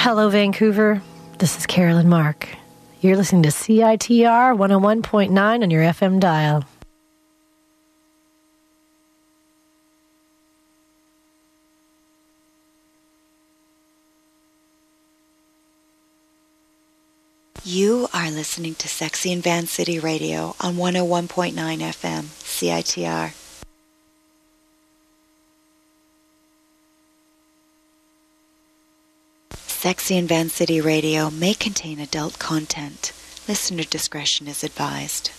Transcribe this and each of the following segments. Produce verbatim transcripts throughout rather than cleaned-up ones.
Hello, Vancouver. This is Carolyn Mark. You're listening to C I T R one oh one point nine on your F M dial. You are listening to Sexy and Van City Radio on one oh one point nine F M, C I T R. Sexy and Van City Radio may contain adult content. Listener discretion is advised.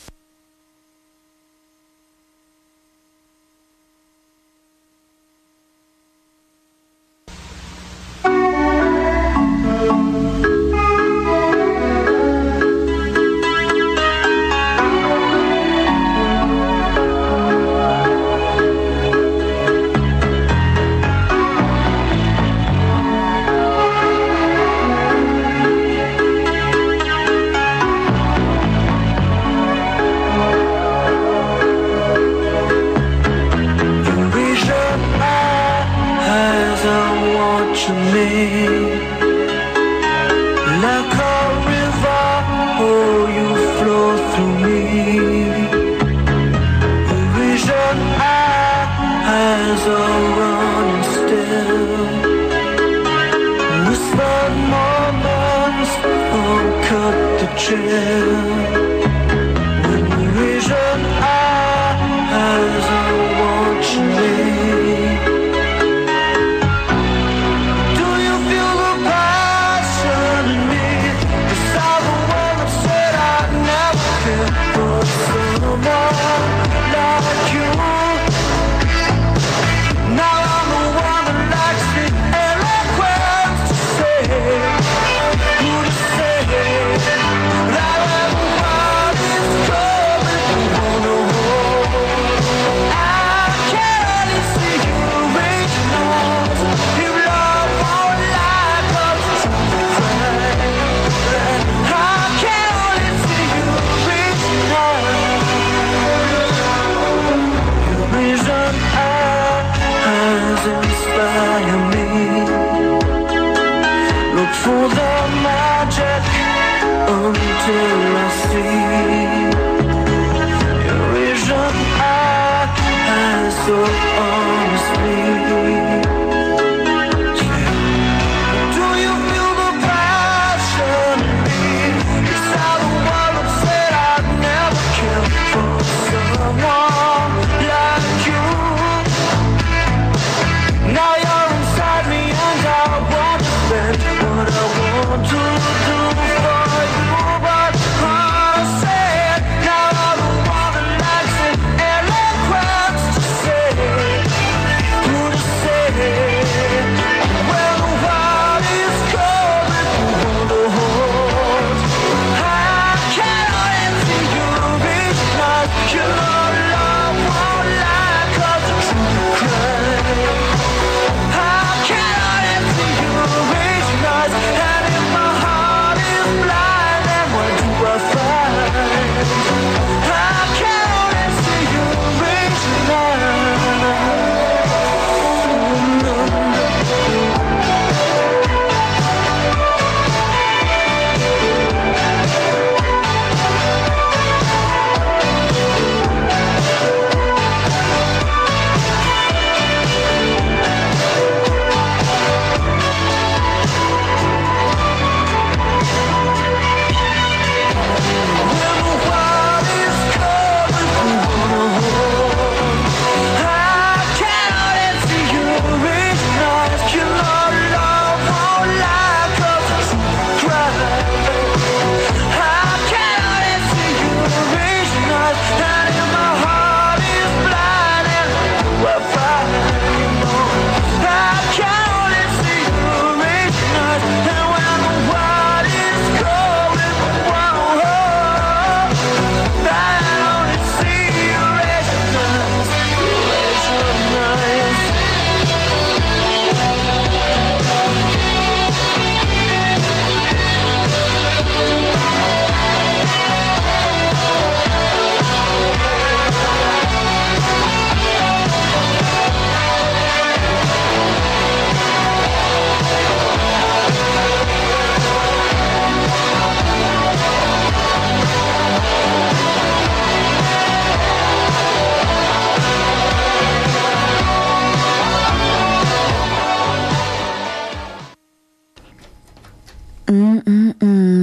Say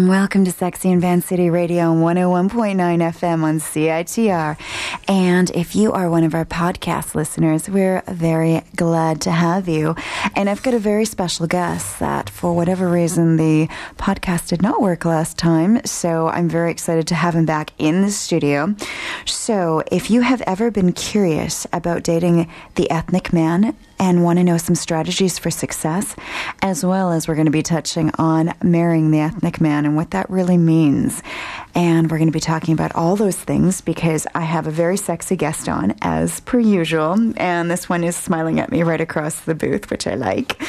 Welcome to Sexy and Van City Radio on one oh one point nine F M on C I T R. And if you are one of our podcast listeners, we're very glad to have you. And I've got a very special guest that, for whatever reason, the podcast did not work last time. So I'm very excited to have him back in the studio. So if you have ever been curious about dating the ethnic man and want to know some strategies for success, as well as we're going to be touching on marrying the ethnic man and what that really means. And we're going to be talking about all those things because I have a very sexy guest on, as per usual. And this one is smiling at me right across the booth, which I like.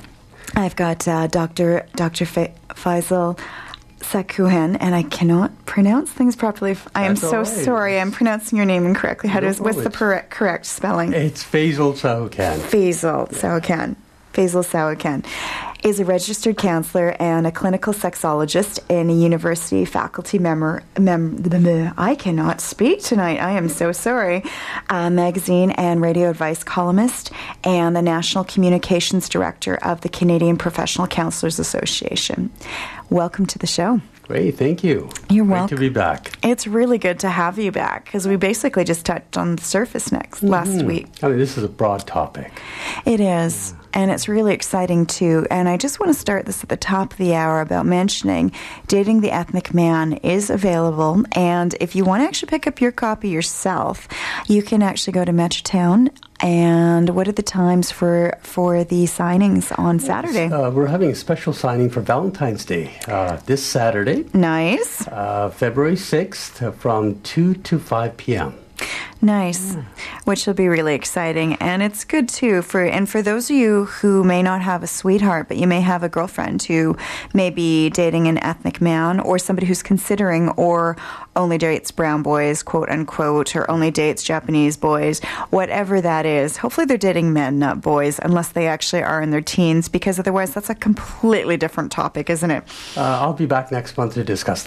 I've got uh, Doctor Doctor Fa- Faisal Sakuhan, and I cannot pronounce things properly. I am so right. sorry. I'm pronouncing your name incorrectly. How no does what's the correct correct spelling? It's Faisal Sahukan. Faisal yeah. Sahukan. Faisal Sahukan is a registered counselor and a clinical sexologist and a university faculty member. Mem- I cannot speak tonight. I am so sorry. A magazine and radio advice columnist and the National Communications Director of the Canadian Professional Counselors Association. Welcome to the show. Great, thank you. You're Great welcome. to be back. It's really good to have you back because we basically just touched on the surface next mm-hmm. last week. I mean, this is a broad topic. It is. Yeah. And it's really exciting, too. And I just want to start this at the top of the hour about mentioning Dating the Ethnic Man is available. And if you want to actually pick up your copy yourself, you can actually go to Metrotown. And what are the times for, for the signings on Saturday? Uh, we're having a special signing for Valentine's Day uh, this Saturday. Nice. Uh, February sixth uh, from two to five p.m. Nice, yeah. Which will be really exciting. And it's good, too, for and for those of you who may not have a sweetheart, but you may have a girlfriend who may be dating an ethnic man or somebody who's considering or only dates brown boys, quote unquote, or only dates Japanese boys, whatever that is. Hopefully they're dating men, not boys, unless they actually are in their teens, because otherwise that's a completely different topic, isn't it? Uh, I'll be back next month to discuss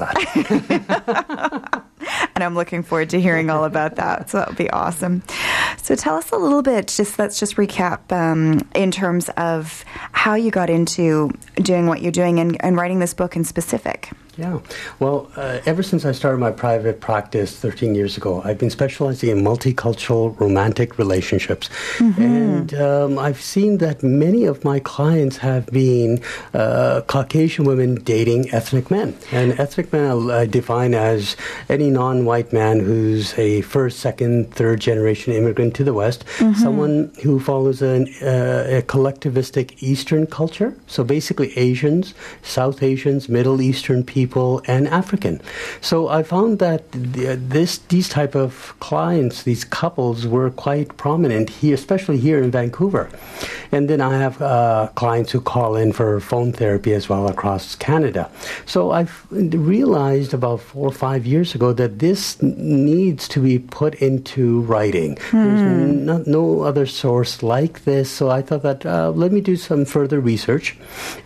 that. And I'm looking forward to hearing all about that. So that would be awesome. So tell us a little bit, just let's just recap um, in terms of how you got into doing what you're doing and, and writing this book in specific. Yeah. Well, uh, ever since I started my private practice thirteen years ago, I've been specializing in multicultural romantic relationships. Mm-hmm. And um, I've seen that many of my clients have been uh, Caucasian women dating ethnic men. And ethnic men I define as any non-white man who's a first, second, third generation immigrant to the West, mm-hmm. someone who follows an, uh, a collectivistic Eastern culture. So basically Asians, South Asians, Middle Eastern people, and African. So I found that the, this these type of clients, these couples, were quite prominent here, especially here in Vancouver. And then I have uh, clients who call in for phone therapy as well across Canada. So I've realized about four or five years ago that this needs to be put into writing. Hmm. There's no, no other source like this. So I thought that uh, let me do some further research.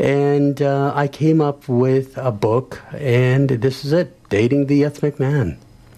And uh, I came up with a book. And this is it, Dating the Ethnic Man.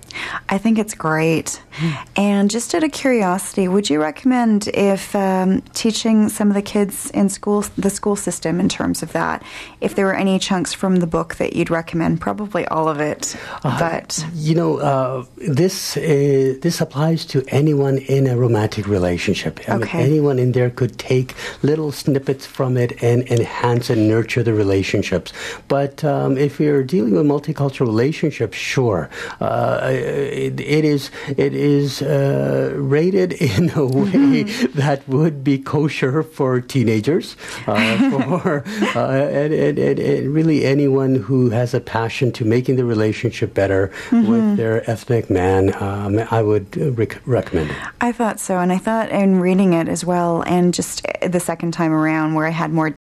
I think it's great. Mm. And just out of curiosity, would you recommend if um, teaching some of the kids in school, the school system in terms of that, if there were any chunks from the book that you'd recommend? Probably all of it. Uh, but you know, uh, this uh, this applies to anyone in a romantic relationship. I okay. mean, anyone in there could take little snippets from it and enhance and nurture the relationships. But um, if you're dealing with multicultural relationships, sure. Uh, It, it is it is uh, rated in a way mm-hmm. that would be kosher for teenagers, uh, for uh, and, and, and, and really anyone who has a passion to making the relationship better mm-hmm. with their ethnic man. Um, I would rec- recommend it. I thought so, and I thought in reading it as well, and just the second time around where I had more.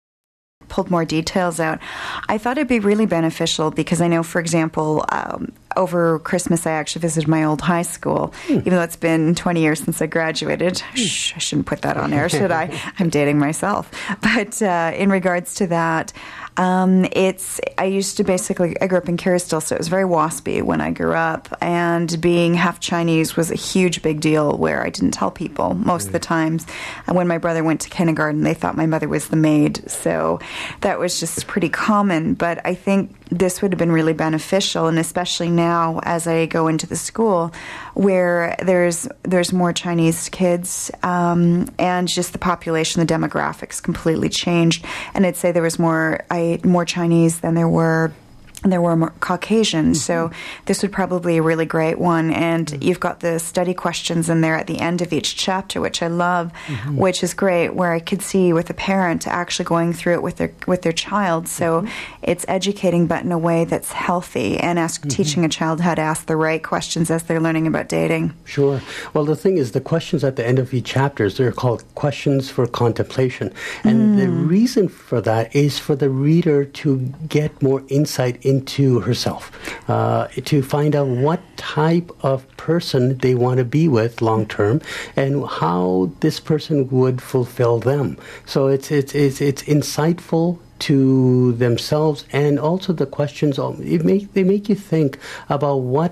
pulled more details out, I thought it'd be really beneficial because I know, for example, um, over Christmas, I actually visited my old high school, hmm. even though it's been twenty years since I graduated. Hmm. Shh, I shouldn't put that on air, should I? I'm dating myself. But uh, in regards to that, um, it's, I used to basically, I grew up in Kerrisdale, so it was very waspy when I grew up, and being half Chinese was a huge big deal where I didn't tell people most mm. of the times. And when my brother went to kindergarten, they thought my mother was the maid, so that was just pretty common. But I think this would have been really beneficial, and especially now as I go into the school where there's there's more Chinese kids, um, and just the population, the demographics completely changed. And I'd say there was more I more Chinese than there were there were more Caucasians. Mm-hmm. So this would probably be a really great one. And mm-hmm. you've got the study questions in there at the end of each chapter, which I love, mm-hmm. which is great, where I could see with a parent actually going through it with their with their child. So mm-hmm. it's educating, but in a way that's healthy, and ask, mm-hmm. teaching a child how to ask the right questions as they're learning about dating. Sure. Well, the thing is, the questions at the end of each chapter, they're called questions for contemplation. And mm. the reason for that is for the reader to get more insight into into herself, uh, to find out what type of person they want to be with long term, and how this person would fulfill them. So it's it's it's, it's insightful to themselves, and also the questions. It make they make you think about what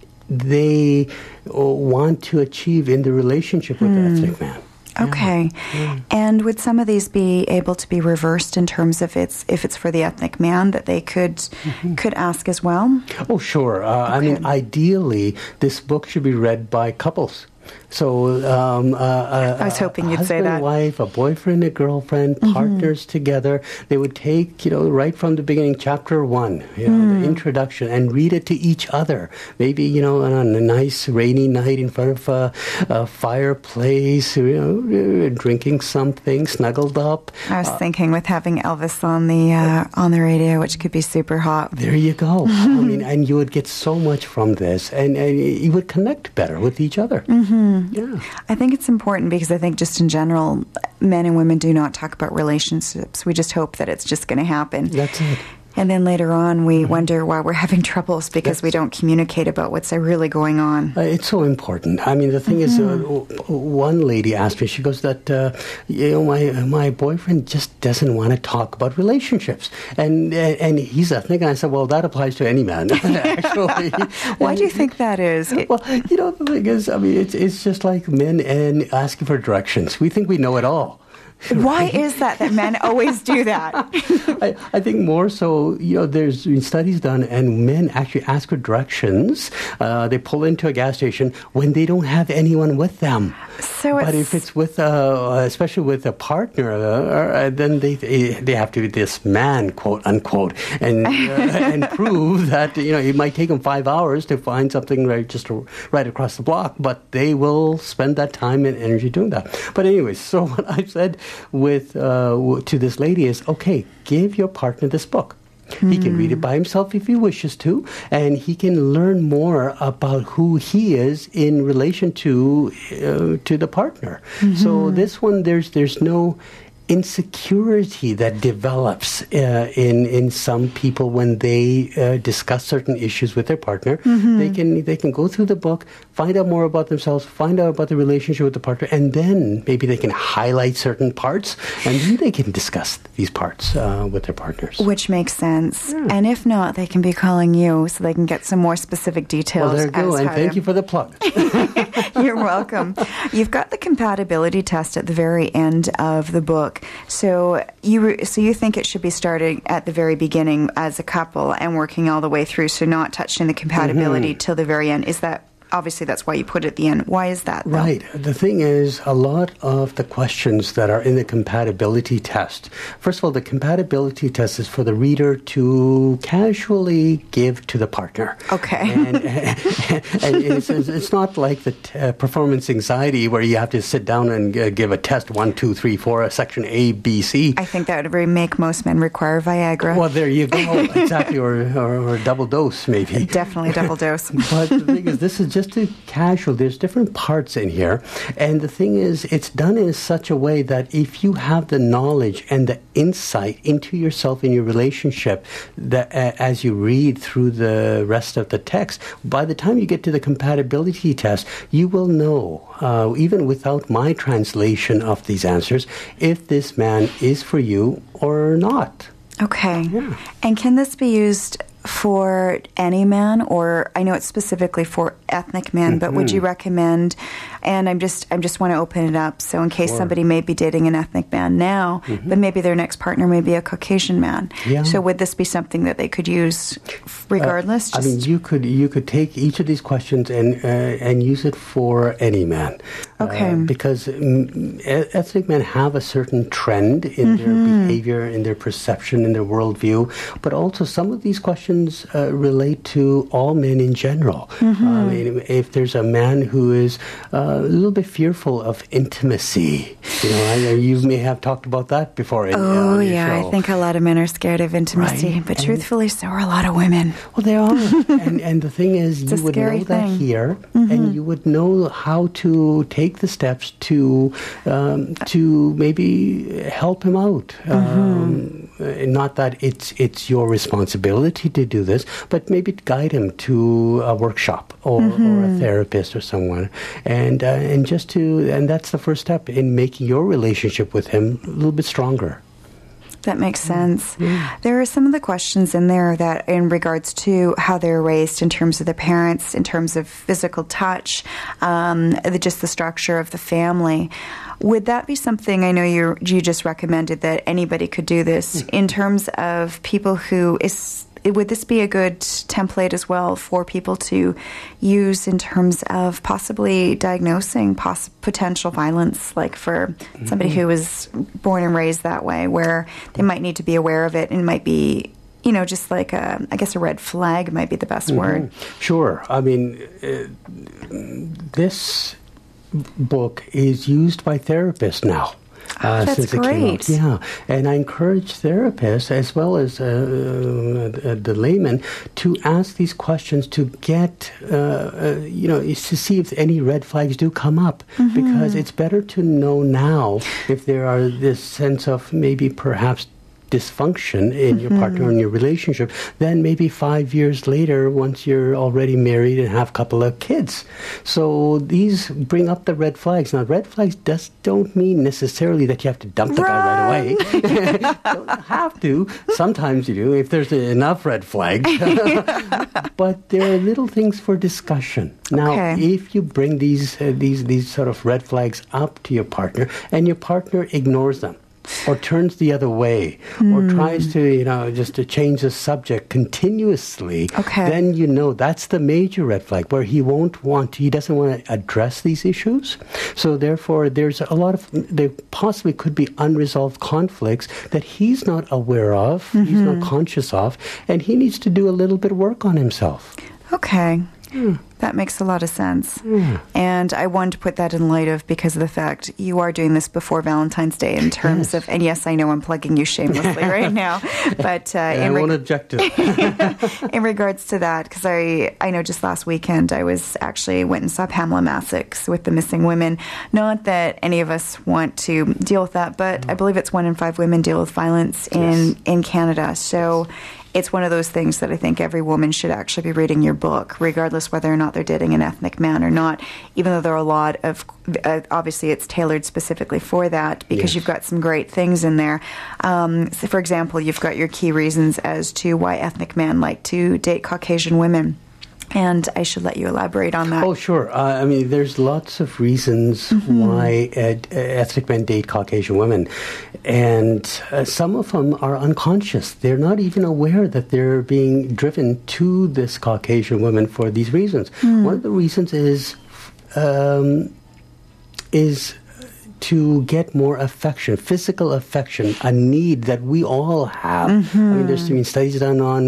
they want to achieve in the relationship with mm. the ethnic man. Okay. Yeah. Yeah. And would some of these be able to be reversed in terms of it's if it's for the ethnic man that they could mm-hmm. could ask as well? Oh, sure. Uh, okay. I mean, ideally, this book should be read by couples. So um, uh, I was hoping you'd say that. A wife, a boyfriend, a girlfriend, mm-hmm. partners together. They would take, you know, right from the beginning, chapter one, you know, mm. the introduction, and read it to each other. Maybe, you know, on a nice rainy night in front of a, a fireplace, you know, drinking something, snuggled up. I was uh, thinking with having Elvis on the uh, on the radio, which could be super hot. There you go. I mean, and you would get so much from this, and, and you would connect better with each other. Mm-hmm. Yeah. I think it's important because I think just in general, men and women do not talk about relationships. We just hope that it's just going to happen. That's it. And then later on, we mm-hmm. wonder why we're having troubles because That's, we don't communicate about what's really going on. Uh, it's so important. I mean, the thing mm-hmm. is, uh, one lady asked me, she goes that, uh, you know, my my boyfriend just doesn't want to talk about relationships. And and he's ethnic. And I said, well, that applies to any man, actually. Why do you think that is? Well, you know, the thing is, I mean, it's, it's just like men and asking for directions. We think we know it all. Why is that that men always do that? I, I think more so, you know, there's been studies done, and men actually ask for directions. Uh, they pull into a gas station when they don't have anyone with them. So but if it's with, uh, especially with a partner, uh, then they they have to be this man, quote unquote, and uh, and prove that, you know, it might take them five hours to find something right just right across the block, but they will spend that time and energy doing that. But anyways, so what I've said with uh, to this lady is, okay, give your partner this book. Mm. He can read it by himself if he wishes to, and he can learn more about who he is in relation to uh, to the partner. Mm-hmm. So this one, there's there's no insecurity that develops uh, in in some people when they uh, discuss certain issues with their partner. Mm-hmm. They can they can go through the book, find out more about themselves, find out about the relationship with the partner, and then maybe they can highlight certain parts, and then they can discuss these parts uh, with their partners. Which makes sense. Yeah. And if not, they can be calling you so they can get some more specific details. Well, there you go, and thank to... you for the plug. You're welcome. You've got the compatibility test at the very end of the book. So you so you think it should be starting at the very beginning as a couple and working all the way through, so not touching the compatibility mm-hmm. till the very end. Is that obviously that's why you put it at the end. Why is that, though? Right. The thing is, a lot of the questions that are in the compatibility test, first of all, the compatibility test is for the reader to casually give to the partner. Okay. And, and, and it's, it's not like the t- uh, performance anxiety where you have to sit down and uh, give a test, one, two, three, four, a section A, B, C. I think that would make most men require Viagra. Well, there you go. Exactly. Or, or, or a double dose, maybe. Definitely double dose. But the thing is, this is just just to casual, there's different parts in here. And the thing is, it's done in such a way that if you have the knowledge and the insight into yourself in your relationship, that uh, as you read through the rest of the text, by the time you get to the compatibility test, you will know, uh, even without my translation of these answers, if this man is for you or not. Okay. Yeah. And can this be used for any man, or I know it's specifically for ethnic men, mm-hmm. but would you recommend, and I'm just I'm just want to open it up, so in case sure. somebody may be dating an ethnic man now, mm-hmm. but maybe their next partner may be a Caucasian man. Yeah. So would this be something that they could use regardless? Uh, I mean, you could you could take each of these questions and uh, and use it for any man. Okay. Uh, because um, ethnic men have a certain trend in mm-hmm. their behavior, in their perception, in their worldview, but also some of these questions Uh, relate to all men in general. Mm-hmm. I mean, if there's a man who is uh, a little bit fearful of intimacy, you know, I, you may have talked about that before. In, oh, uh, yeah. show. I think a lot of men are scared of intimacy, right? but and truthfully, so are a lot of women. Well, they are. and, and the thing is, it's you would know thing. that here, mm-hmm. and you would know how to take the steps to um, to maybe help him out. Mm-hmm. Um, not that it's it's your responsibility to do this, but maybe guide him to a workshop or, mm-hmm. or a therapist or someone, and uh, and just to and that's the first step in making your relationship with him a little bit stronger. That makes sense. Yeah. There are some of the questions in there that in regards to how they're raised in terms of their parents, in terms of physical touch, um, the, just the structure of the family. Would that be something, I know you you just recommended that anybody could do this, in terms of people who is... Would this be a good template as well for people to use in terms of possibly diagnosing poss- potential violence, like for mm-hmm. somebody who was born and raised that way, where they might need to be aware of it and might be, you know, just like a, I guess a red flag might be the best mm-hmm. word. Sure. I mean, uh, this book is used by therapists now. Uh, That's since it great. Came out. Yeah, and I encourage therapists as well as uh, uh, the layman to ask these questions to get, uh, uh, you know, to see if any red flags do come up. Mm-hmm. Because it's better to know now if there are this sense of maybe perhaps dysfunction in mm-hmm. your partner and your relationship, then maybe five years later, once you're already married and have a couple of kids. So these bring up the red flags. Now, red flags just don't mean necessarily that you have to dump the Run! guy right away. You don't have to. Sometimes you do, if there's enough red flags. But there are little things for discussion. Now, okay. if you bring these uh, these these sort of red flags up to your partner and your partner ignores them, or turns the other way, mm. or tries to, you know, just to change the subject continuously, okay. then you know that's the major red flag, where he won't want to, he doesn't want to address these issues. So therefore, there's a lot of, there possibly could be unresolved conflicts that he's not aware of, mm-hmm. he's not conscious of, and he needs to do a little bit of work on himself. Okay. Mm. That makes a lot of sense. Mm. And I wanted to put that in light of, because of the fact you are doing this before Valentine's Day in terms yes. of, and yes, I know I'm plugging you shamelessly right now, but uh, yeah, in I won't object to it. In regards to that, because I, I know just last weekend I was actually went and saw Pamela Masix with the Missing Women. Not that any of us want to deal with that, but mm. I believe it's one in five women deal with violence in, yes. in Canada. So it's one of those things that I think every woman should actually be reading your book, regardless whether or not they're dating an ethnic man or not, even though there are a lot of, uh, obviously it's tailored specifically for that, because yes. you've got some great things in there. Um, so for example, you've got your key reasons as to why ethnic men like to date Caucasian women. And I should let you elaborate on that. Oh, sure. Uh, I mean, there's lots of reasons mm-hmm. why uh, ethnic men date Caucasian women. And uh, some of them are unconscious. They're not even aware that they're being driven to this Caucasian woman for these reasons. Mm. One of the reasons is um, is to get more affection, physical affection, a need that we all have. Mm-hmm. I mean, there's been studies done on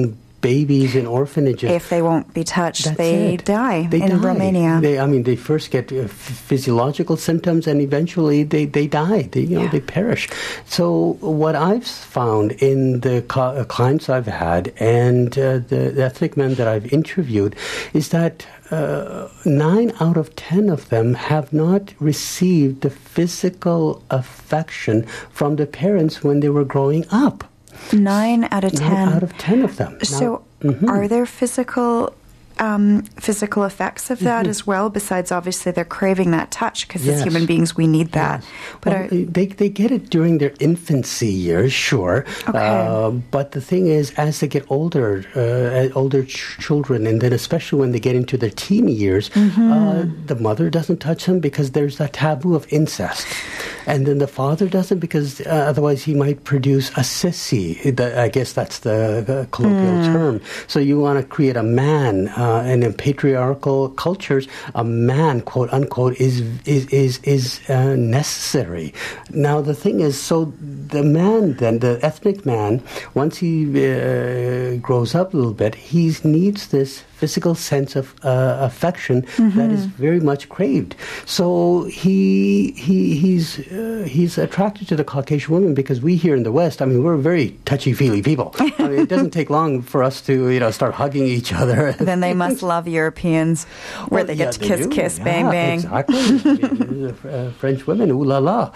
babies in orphanages. If they won't be touched, That's they it. die they in die. Romania. They, I mean, they first get uh, physiological symptoms, and eventually they, they die. They, you know, Yeah. they perish. So what I've found in the co- uh, clients I've had and uh, the, the ethnic men that I've interviewed is that uh, nine out of ten of them have not received the physical affection from the parents when they were growing up. Nine out of ten. Nine out of ten of them. So, Now, mhm. are there physical um, physical effects of that Mhm. as well? Besides, obviously, they're craving that touch because Yes. as human beings, we need that. But Well, are, they they get it during their infancy years, sure. Okay. Uh, but the thing is, as they get older, uh, older ch- children, and then especially when they get into their teen years, Mm-hmm. uh, the mother doesn't touch them because there's that taboo of incest, and then the father doesn't because uh, otherwise he might produce a sissy. The- I guess that's the, the colloquial Mm. term. So you want to create a man, uh, and in patriarchal cultures, a man, quote unquote, is is is is uh, necessary. Now the thing is, so the man, then the ethnic man, once he uh, grows up a little bit, he needs this physical sense of uh, affection that is very much craved. So he he he's uh, he's attracted to the Caucasian woman because we here in the West, I mean, we're very touchy-feely people. I mean, it doesn't take long for us to you know start hugging each other. then they must love Europeans, where Well, they yeah, get to kiss, do. kiss, Yeah, bang, bang. Exactly. uh, French women, ooh la la.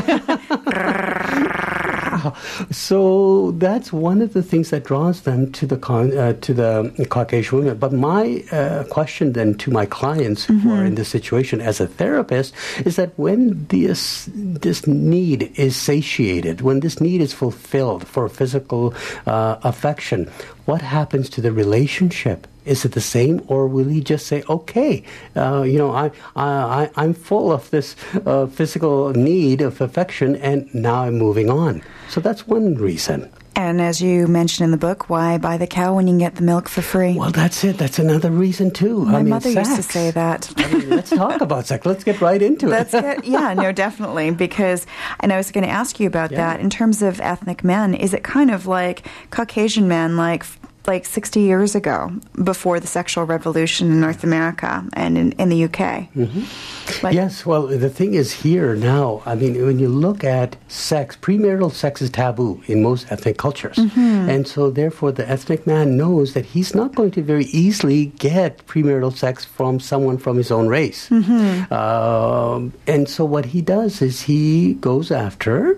So that's one of the things that draws them to the con, uh, to the Caucasian women. But my uh, question then to my clients Mm-hmm. who are in this situation as a therapist is that when this this need is satiated, when this need is fulfilled for physical uh, affection, what happens to the relationship? Is it the same, or will he just say, "Okay, uh, you know, I, I, I'm full of this uh, physical need of affection, and now I'm moving on"? So that's one reason. And as you mentioned in the book, why buy the cow when you can get the milk for free? Well, that's it. That's another reason too. My I mean, mother used to sex. say that. I mean, let's talk about sex. Let's get right into That's it. good. Yeah, no, definitely. Because, and I was going to ask you about Yeah. that in terms of ethnic men. Is it kind of like Caucasian men, like like sixty years ago, before the sexual revolution in North America and in, in the U K? Mm-hmm. Like, Yes, well, the thing is here now, I mean, when you look at sex, premarital sex is taboo in most ethnic cultures. Mm-hmm. And so, therefore, the ethnic man knows that he's not going to very easily get premarital sex from someone from his own race. Mm-hmm. Um, and so, what he does is he goes after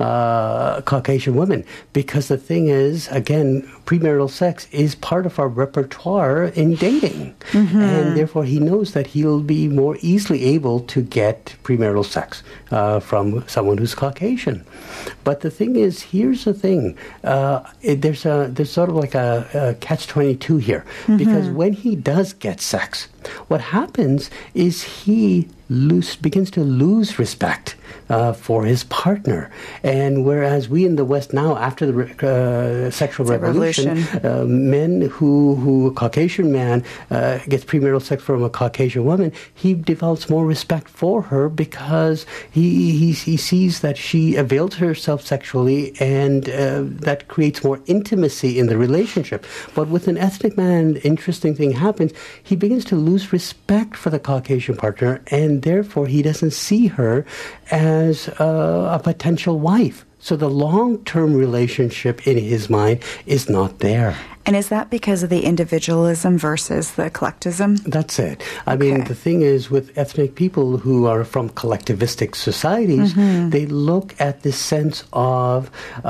uh, Caucasian women because the thing is, again, premarital sex is part of our repertoire in dating. Mm-hmm. And therefore, he knows that he'll be more easily able to get premarital sex uh, from someone who's Caucasian. But the thing is, here's the thing: uh, it, there's a there's sort of like a, a catch twenty-two here, Mm-hmm. because when he does get sex, what happens is he lose, begins to lose respect uh, for his partner. And whereas we in the West now, after the re- uh, sexual It's a revolution, revolution. uh, men who, who a Caucasian man uh, gets premarital sex from a Caucasian woman, he develops more respect for her because he he, he sees that she avails herself sexually, and uh, that creates more intimacy in the relationship. But with an ethnic man, interesting thing happens. He begins to lose respect for the Caucasian partner, and therefore he doesn't see her as uh, a potential wife. So the long-term relationship in his mind is not there. And is that because of the individualism versus the collectivism? That's it. I mean, Okay. the thing is, with ethnic people who are from collectivistic societies, Mm-hmm. they look at the sense of uh,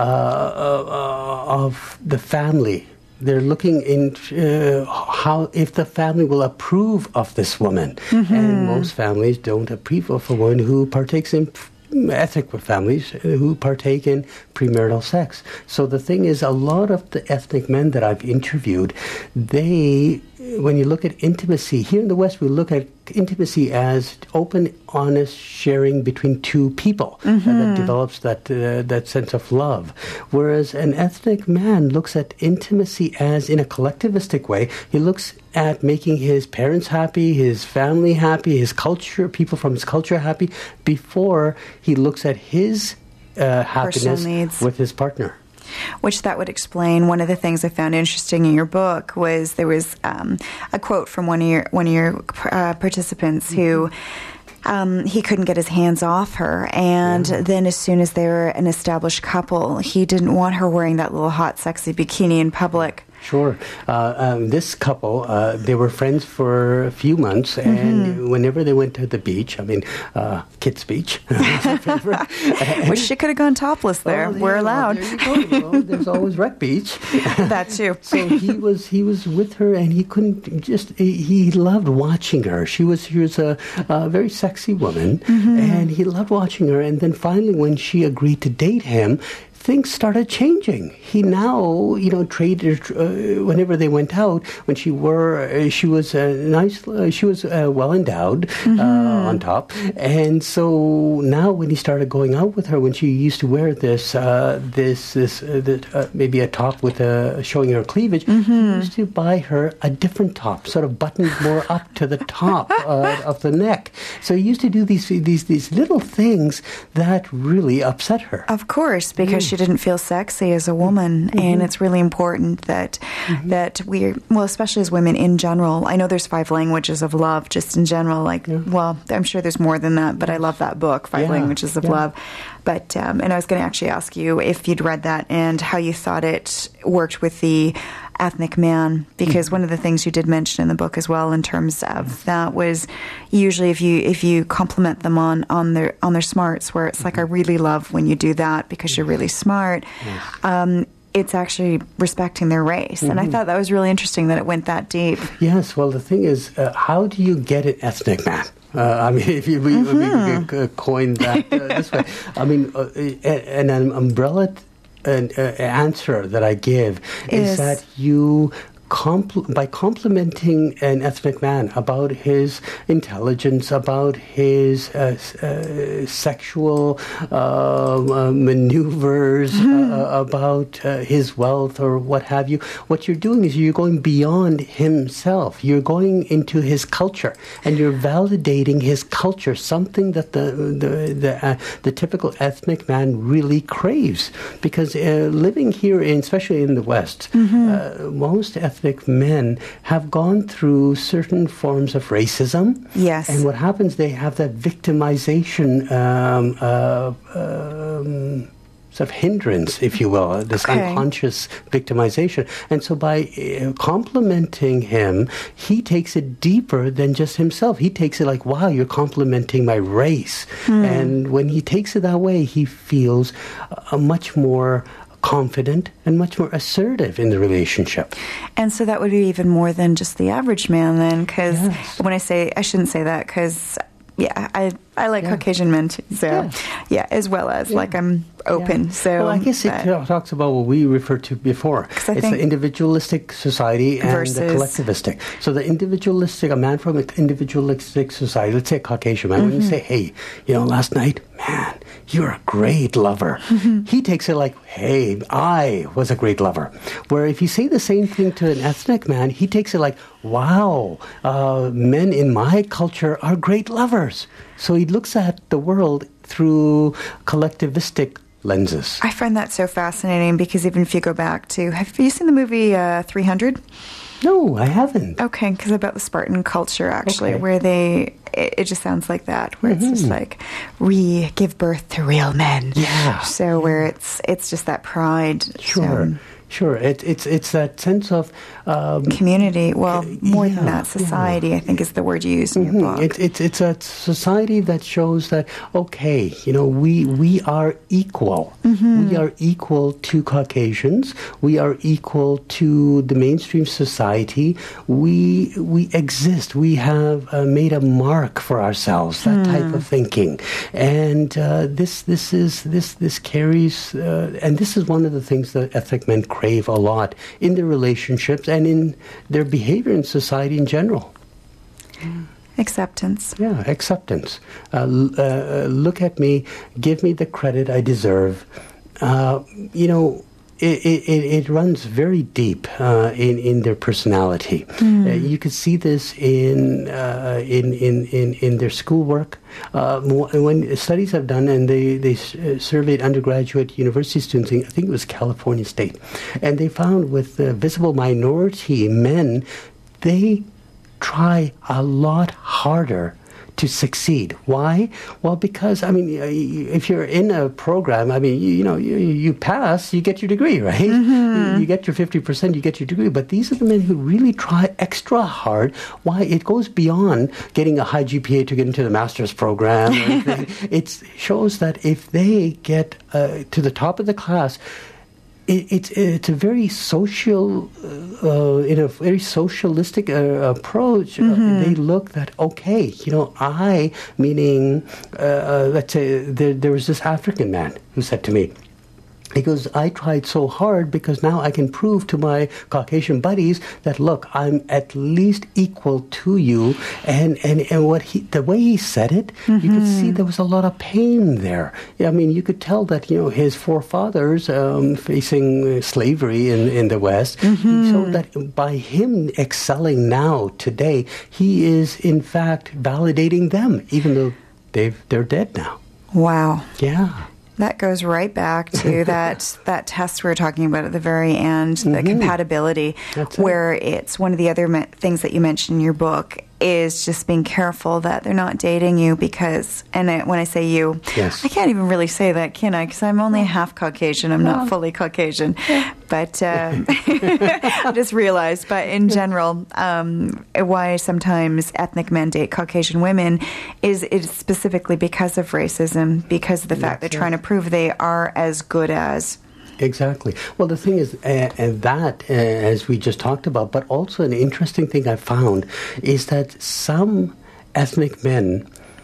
uh, of the family. They're looking in uh, how if the family will approve of this woman, Mm-hmm. and most families don't approve of a woman who partakes in ethnic families who partake in premarital sex. So the thing is, a lot of the ethnic men that I've interviewed, they, when you look at intimacy, here in the West, we look at intimacy as open, honest sharing between two people, Mm-hmm. and that develops that uh, that sense of love. Whereas an ethnic man looks at intimacy as, in a collectivistic way, he looks at making his parents happy, his family happy, his culture, people from his culture happy, before he looks at his uh, happiness needs. with his partner. Which that would explain one of the things I found interesting in your book was there was um, a quote from one of your one of your uh, participants mm-hmm. who um, he couldn't get his hands off her, and yeah. then as soon as they were an established couple, he didn't want her wearing that little hot, sexy bikini in public. Sure. Uh, um, this couple, uh, they were friends for a few months, and mm-hmm. whenever they went to the beach, I mean, uh, Kitts Beach, wish she could have gone topless there. Oh, we're yeah, allowed. Well, there you go. Well, there's always Wreck Beach. That too. So he was he was with her, and he couldn't just. He, he loved watching her. She was she was a, a very sexy woman, mm-hmm. and he loved watching her. And then finally, when she agreed to date him, things started changing. He now, you know, traded uh, whenever they went out. When she were, uh, she was uh, nice. Uh, she was uh, well endowed mm-hmm. uh, on top, and so now when he started going out with her, when she used to wear this, uh, this, this, uh, the, uh, maybe a top with uh, showing her cleavage, mm-hmm. he used to buy her a different top, sort of buttoned more up to the top uh, of the neck. So he used to do these these these little things that really upset her. Of course, because mm. she didn't feel sexy as a woman, mm-hmm. and it's really important that mm-hmm. that we, well, especially as women in general. I know there's five languages of love, just in general. Like, yeah. well, I'm sure there's more than that, but I love that book, Five yeah. Languages of yeah. Love. But um, and I was going to actually ask you if you'd read that and how you thought it worked with the ethnic man, because one of the things you did mention in the book as well in terms of that was usually if you if you compliment them on on their on their smarts, where it's like, I really love when you do that because you're really smart. Yes. Um, it's actually respecting their race. Mm-hmm. And I thought that was really interesting that it went that deep. Yes, well, the thing is, uh, how do you get an ethnic man? Uh, I mean, if you, we, mm-hmm. we, we coined that uh, this way. I mean, uh, an, an umbrella An uh, answer that I give is, is that you, compl- by complimenting an ethnic man about his intelligence, about his uh, uh, sexual uh, uh, maneuvers, mm-hmm. uh, about uh, his wealth or what have you, what you're doing is you're going beyond himself. You're going into his culture, and you're validating his culture, something that the the the, uh, the typical ethnic man really craves. Because uh, living here, in, especially in the West, mm-hmm. uh, most ethnic men have gone through certain forms of racism. Yes. And what happens, they have that victimization um, uh, um, sort of hindrance, if you will, this okay. unconscious victimization. And so by uh, complimenting him, he takes it deeper than just himself. He takes it like, wow, you're complimenting my race. Hmm. And when he takes it that way, he feels a much more confident and much more assertive in the relationship. And so that would be even more than just the average man then, because yes. when I say, I shouldn't say that, because yeah, I I like yeah. Caucasian men too, so yeah, yeah as well as yeah. like I'm open. Yeah. So well, I guess it uh, talks about what we referred to before. It's the individualistic society and versus the collectivistic. So the individualistic, a man from an individualistic society, let's say a Caucasian man, mm-hmm. when you say, hey, you know, last night, man, you're a great lover. Mm-hmm. He takes it like, hey, I was a great lover. Where if you say the same thing to an ethnic man, he takes it like, wow, uh, men in my culture are great lovers. So he looks at the world through collectivistic lenses. I find that so fascinating because even if you go back to, have you seen the movie uh, three hundred? No, I haven't. Okay, because about the Spartan culture, actually, okay. where they, it, it just sounds like that, where mm-hmm. it's just like, we give birth to real men. Yeah. So where it's it's just that pride. Sure. So, Sure, it, it's it's that sense of um, community. Well, more yeah, than that, society. Yeah. I think is the word you use in mm-hmm. your book. It's it's it's a society that shows that okay, you know, we we are equal. Mm-hmm. We are equal to Caucasians. We are equal to the mainstream society. We we exist. We have uh, made a mark for ourselves. That mm. type of thinking, and uh, this this is this this carries, uh, and this is one of the things that ethnic men crave a lot in their relationships and in their behavior in society in general. Acceptance. Yeah, acceptance. Uh, uh, look at me, give me the credit I deserve. Uh, you know, it, it, it runs very deep uh, in in their personality. Mm. Uh, you could see this in uh, in, in in in their schoolwork. Uh, when studies have done, and they they surveyed undergraduate university students, I think it was California State, and they found with the visible minority men, they try a lot harder to succeed. Why? Well, because, I mean, if you're in a program, I mean, you, you know, you, you pass, you get your degree, right? Mm-hmm. You get your fifty percent, you get your degree. But these are the men who really try extra hard. Why? It goes beyond getting a high G P A to get into the master's program. It shows that if they get uh, to the top of the class, It, it's it's a very social, uh, in a very socialistic uh, approach. Mm-hmm. Uh, they look that, okay, you know, I, meaning, uh, uh, let's say there, there was this African man who said to me, he goes, I tried so hard because now I can prove to my Caucasian buddies that, look, I'm at least equal to you. And, and, and what he, the way he said it, mm-hmm. you could see there was a lot of pain there. I mean, you could tell that, you know, his forefathers um, facing slavery in, in the West, mm-hmm. so that by him excelling now, today, he is, in fact, validating them, even though they've, they're dead now. Wow. Yeah. That goes right back to that that test we were talking about at the very end, the mm-hmm. compatibility, That's where it. it's one of the other me- things that you mentioned in your book is just being careful that they're not dating you because, and I, when I say you, yes. I can't even really say that, can I? Because I'm only half Caucasian. I'm not fully Caucasian. But uh, I just realized, but in general, um, why sometimes ethnic men date Caucasian women is, is specifically because of racism, because of the fact That's they're trying to prove they are as good as. Exactly. Well, the thing is, uh, and that, uh, as we just talked about, but also an interesting thing I found is that some ethnic men,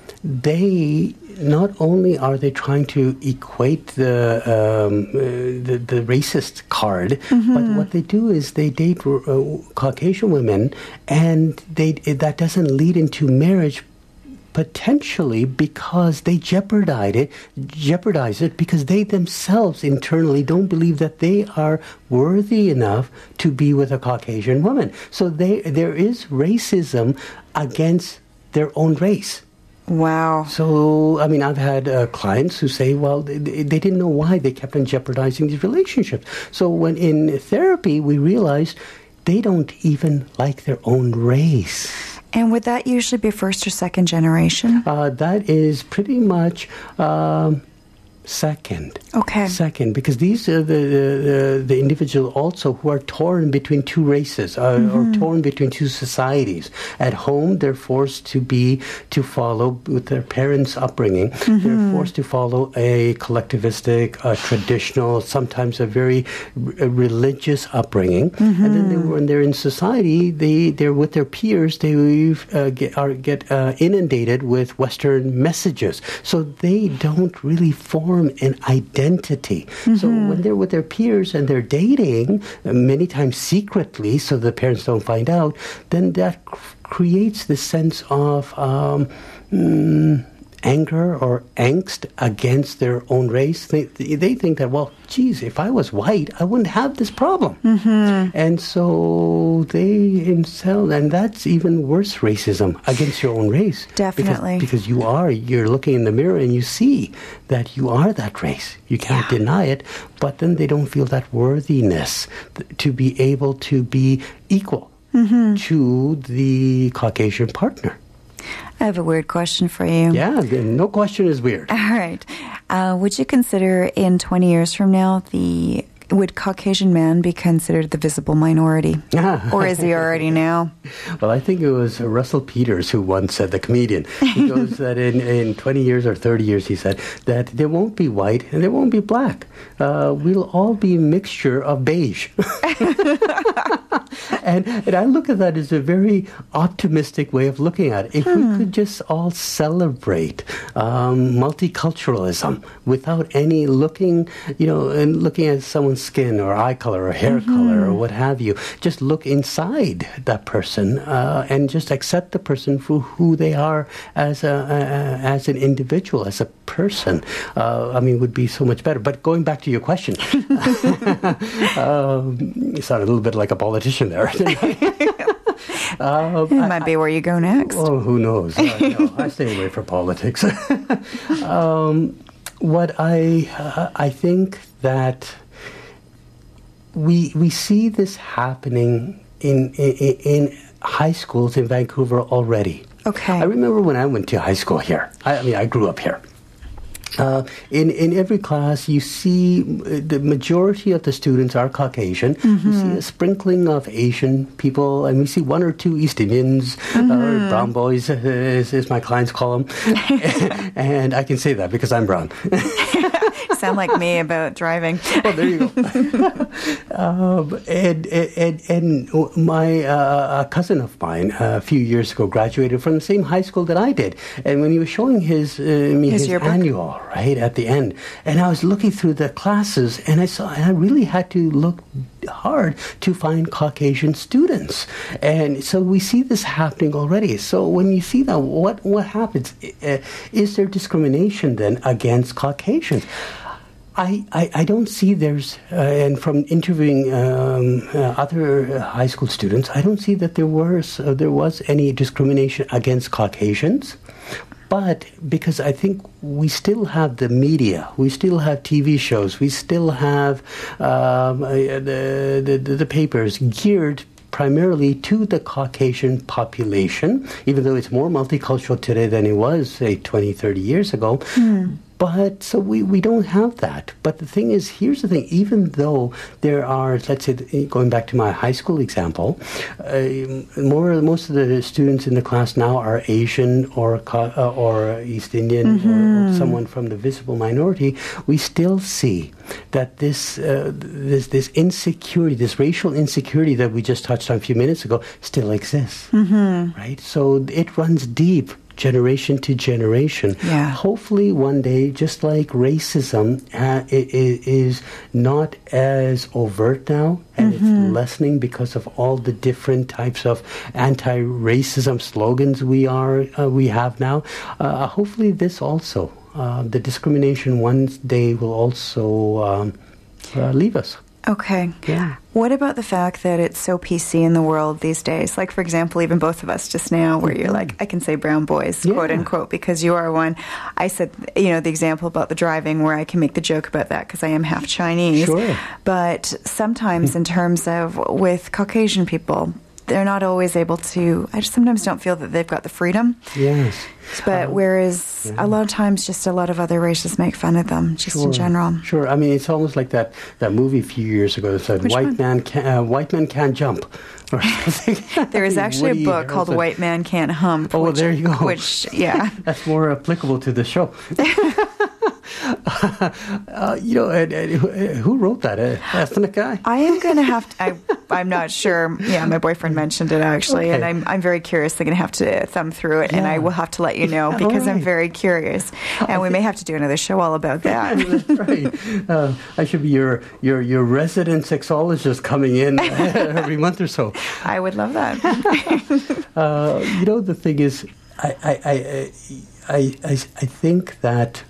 they not only are they trying to equate the um, uh, the, the racist card, mm-hmm. but what they do is they date uh, Caucasian women, and they that doesn't lead into marriage. Potentially because they jeopardize it, jeopardize it because they themselves internally don't believe that they are worthy enough to be with a Caucasian woman. So they, there is racism against their own race. Wow. So, I mean, I've had uh, clients who say, well, they, they didn't know why they kept on jeopardizing these relationships. So when in therapy, we realized they don't even like their own race. And would that usually be first or second generation? Uh, that is pretty much um, second. Okay. Second, because these are the, the, the individual also who are torn between two races uh, mm-hmm. or torn between two societies. At home, they're forced to be, to follow, with their parents' upbringing, mm-hmm. they're forced to follow a collectivistic, uh, traditional, sometimes a very r- religious upbringing. Mm-hmm. And then they, when they're in society, they, they're with their peers, they uh, get, are, get uh, inundated with Western messages. So they don't really form an identity. Identity. Mm-hmm. So when they're with their peers and they're dating, many times secretly, so the parents don't find out, then that c- creates this sense of um, mm, anger or angst against their own race. They, they think that, well, geez, if I was white, I wouldn't have this problem. Mm-hmm. And so they incel, and that's even worse racism against your own race. Definitely. Because, because you are, you're looking in the mirror and you see that you are that race. You can't yeah. deny it, but then they don't feel that worthiness th- to be able to be equal mm-hmm. to the Caucasian partner. I have a weird question for you. Yeah, no question is weird. All right. Uh, would you consider in twenty years from now, the would Caucasian man be considered the visible minority? Or is he already now? Well, I think it was Russell Peters who once said, the comedian, he goes that in, in twenty years or thirty years, he said, that there won't be white and there won't be black. Uh, we'll all be a mixture of beige. and, and I look at that as a very optimistic way of looking at it. If hmm. we could just all celebrate um, multiculturalism without any looking, you know, and looking at someone's skin or eye color or hair mm-hmm. color or what have you. Just look inside that person uh, and just accept the person for who they are as a uh, as an individual, as a person. Uh, I mean, would be so much better. But going back to your question, um, you sound a little bit like a politician there. Uh, it might I, be where you go next. Oh, who knows? Uh, no, I stay away from politics. um, what I uh, I think that we we see this happening in, in in high schools in Vancouver already. Okay. I remember when I went to high school here. I, I mean, I grew up here. Uh, in in every class, you see the majority of the students are Caucasian. Mm-hmm. You see a sprinkling of Asian people, and we see one or two East Indians, mm-hmm. or brown boys, as, as my clients call them. And I can say that because I'm brown. Sound like me about driving. Well, there you go. um, and, and and my uh, a cousin of mine uh, a few years ago graduated from the same high school that I did, and when he was showing his uh, me his, his annual right at the end, and I was looking through the classes, and I saw, and I really had to look hard to find Caucasian students, and so we see this happening already. So when you see that, what what happens? Uh, is there discrimination then against Caucasians? I, I, I don't see there's, uh, and from interviewing um, uh, other high school students, I don't see that there was uh, there was any discrimination against Caucasians. But because I think we still have the media, we still have T V shows, we still have um, uh, the, the the papers geared primarily to the Caucasian population, even though it's more multicultural today than it was, say, twenty, thirty years ago. Mm. But so we, we don't have that. But the thing is, here's the thing, even though there are, let's say, going back to my high school example, uh, more most of the students in the class now are Asian or uh, or East Indian mm-hmm. or someone from the visible minority. We still see that this uh, this this insecurity, this racial insecurity that we just touched on a few minutes ago, still exists, mm-hmm. right? So it runs deep, generation to generation. Yeah. Hopefully one day, just like racism uh, is, is not as overt now, and mm-hmm. it's lessening because of all the different types of anti-racism slogans we are uh, we have now. Uh, hopefully this also, uh, the discrimination one day will also um, uh, leave us. Okay. Yeah. What about the fact that it's so P C in the world these days? Like, for example, even both of us just now, where you're like, I can say brown boys, yeah. quote unquote, because you are one. I said, you know, the example about the driving, where I can make the joke about that because I am half Chinese. Sure. But sometimes in terms of with Caucasian people, they're not always able to, I just sometimes don't feel that they've got the freedom. Yes. But um, whereas yeah. a lot of times just a lot of other races make fun of them, just sure, in general. Sure. I mean, it's almost like that, that movie a few years ago that said, Which white one? man can, uh, white man can't jump. There is actually Woody a book Harrelson. Called White Man Can't Hump. Oh, which, there you go. Which, yeah. That's more applicable to the show. uh, you know, and, and who wrote that? An ethnic guy? I am going to have to, I, I'm not sure. Yeah, my boyfriend mentioned it actually, okay. and I'm I'm very curious. I'm going to have to thumb through it, yeah. and I will have to let you know because right. I'm very curious. And we may have to do another show all about that. That's right. Uh, I should be your, your, your resident sexologist coming in every month or so. I would love that. uh, you know, the thing is, I I I I, I, I think that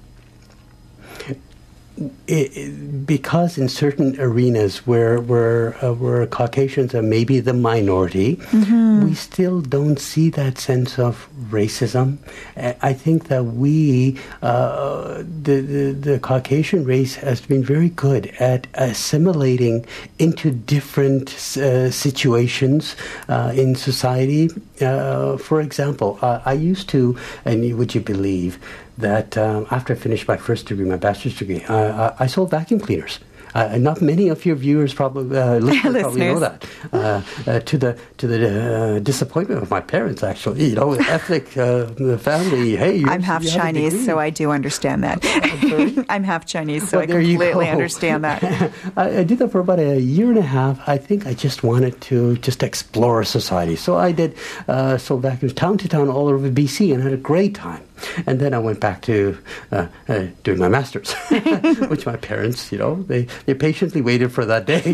It, it, because in certain arenas where where uh, where Caucasians are maybe the minority, mm-hmm. we still don't see that sense of racism. I think that we, uh, the, the the Caucasian race, has been very good at assimilating into different uh, situations uh, in society. Uh, for example, uh, I used to, and would you believe, that um, after I finished my first degree, my bachelor's degree, uh, I, I sold vacuum cleaners. Uh, not many of your viewers probably, uh, listeners probably know that. Uh, uh, to the to the uh, disappointment of my parents, actually, you know, ethnic uh, family. Hey, I'm half Chinese, so I do understand that. I'm, I'm half Chinese, so well, I completely understand that. I, I did that for about a year and a half. I think I just wanted to just explore society, so I did uh, sold vacuums town to town all over B C and had a great time. And then I went back to uh, uh, doing my master's, which my parents, you know, they, they patiently waited for that day.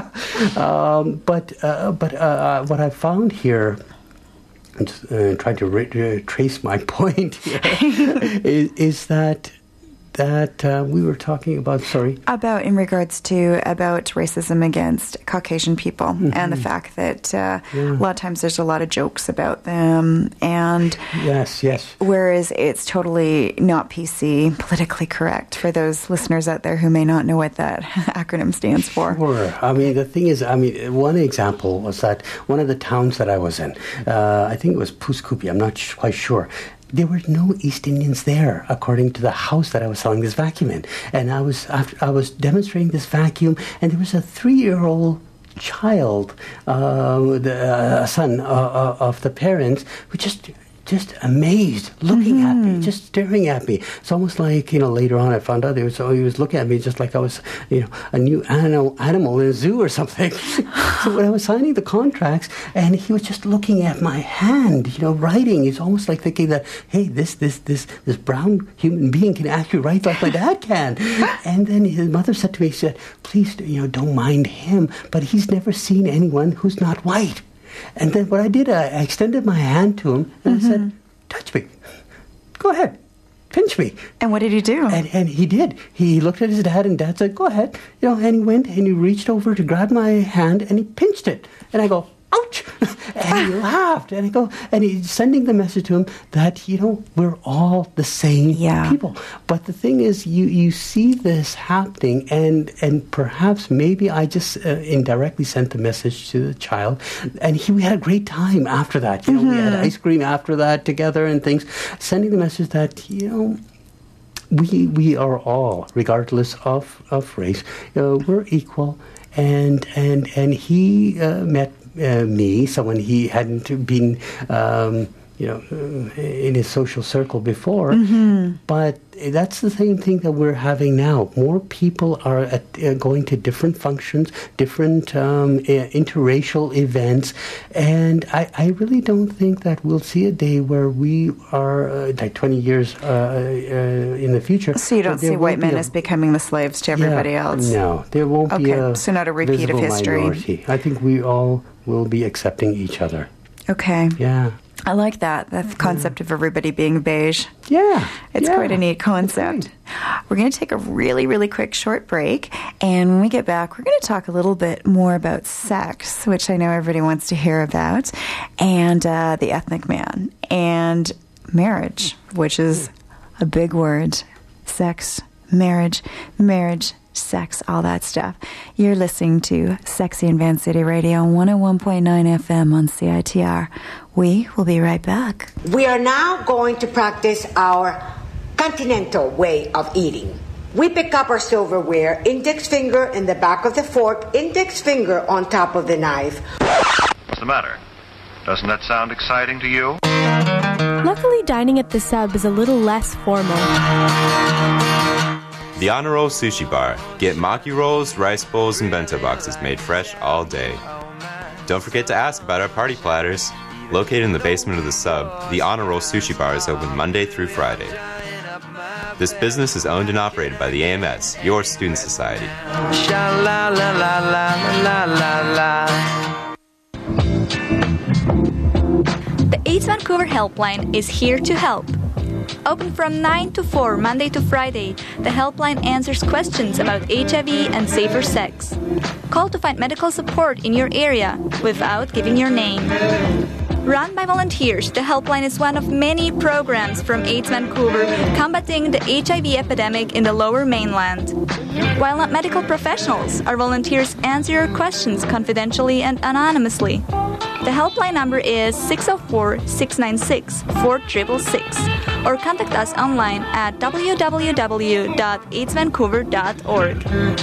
um, but uh, but uh, what I found here, I'm just uh, trying to re- uh, trace my point here, is, is that that uh, we were talking about, sorry? About, in regards to, about racism against Caucasian people, mm-hmm. and the fact that uh, yeah. a lot of times there's a lot of jokes about them, and yes, yes. whereas it's totally not P C, politically correct, for those listeners out there who may not know what that acronym stands for. Sure. I mean, the thing is, I mean, one example was that one of the towns that I was in, uh, I think it was Puskupi, I'm not sh- quite sure, there were no East Indians there, according to the house that I was selling this vacuum in. And I was after, I was demonstrating this vacuum, and there was a three-year-old child, uh, the uh, son uh, of the parents, who just just amazed, looking mm-hmm. at me, just staring at me. It's almost like, you know, later on I found out he was, so he was looking at me just like I was, you know, a new animal, animal in a zoo or something. So when I was signing the contracts, and he was just looking at my hand, you know, writing, he's almost like thinking that, hey, this, this, this, this brown human being can actually write like my dad can. And then his mother said to me, she said, please, you know, don't mind him, but he's never seen anyone who's not white. And then what I did, I extended my hand to him, and mm-hmm. I said, touch me. Go ahead. Pinch me. And what did he do? And, and he did. He looked at his dad, and Dad said, go ahead. You know, and he went, and he reached over to grab my hand, and he pinched it. And I go, ouch! And he laughed, and I go, and he's sending the message to him that, you know, we're all the same yeah. people. But the thing is, you, you see this happening, and and perhaps maybe I just uh, indirectly sent the message to the child, and he, we had a great time after that. You know, mm-hmm. we had ice cream after that together and things, sending the message that, you know, we we are all, regardless of, of race, uh, we're equal, and and and he uh, met Uh, me, someone he hadn't been, um, you know, in his social circle before. Mm-hmm. But that's the same thing that we're having now. More people are at, uh, going to different functions, different um, uh, interracial events, and I, I really don't think that we'll see a day where we are, uh, like twenty years uh, uh, in the future. So you don't see white men a, as becoming the slaves to everybody yeah, else? No, there won't okay, be a so not a repeat of history. Minority. I think we all will be accepting each other. Okay. Yeah. I like that, the concept of everybody being beige. Yeah. It's yeah, quite a neat concept. We're going to take a really, really quick short break, and when we get back, we're going to talk a little bit more about sex, which I know everybody wants to hear about, and uh, the ethnic man, and marriage, which is a big word. Sex, marriage, marriage, sex, all that stuff. You're listening to Sexy in Van City Radio on one oh one point nine F M on C I T R. We will be right back. We are now going to practice our continental way of eating. We pick up our silverware, index finger in the back of the fork, index finger on top of the knife. What's the matter? Doesn't that sound exciting to you? Luckily, dining at the Sub is a little less formal. The Honor Roll Sushi Bar. Get maki rolls, rice bowls, and bento boxes made fresh all day. Don't forget to ask about our party platters. Located in the basement of the Sub, the Honor Roll Sushi Bar is open Monday through Friday. This business is owned and operated by the A M S, your student society. The AIDS Vancouver Helpline is here to help. Open from nine to four, Monday to Friday, the helpline answers questions about H I V and safer sex. Call to find medical support in your area without giving your name. Run by volunteers, the helpline is one of many programs from AIDS Vancouver combating the H I V epidemic in the Lower Mainland. While not medical professionals, our volunteers answer your questions confidentially and anonymously. The helpline number is six oh four, six nine six, four six six six or contact us online at w w w dot aids vancouver dot org.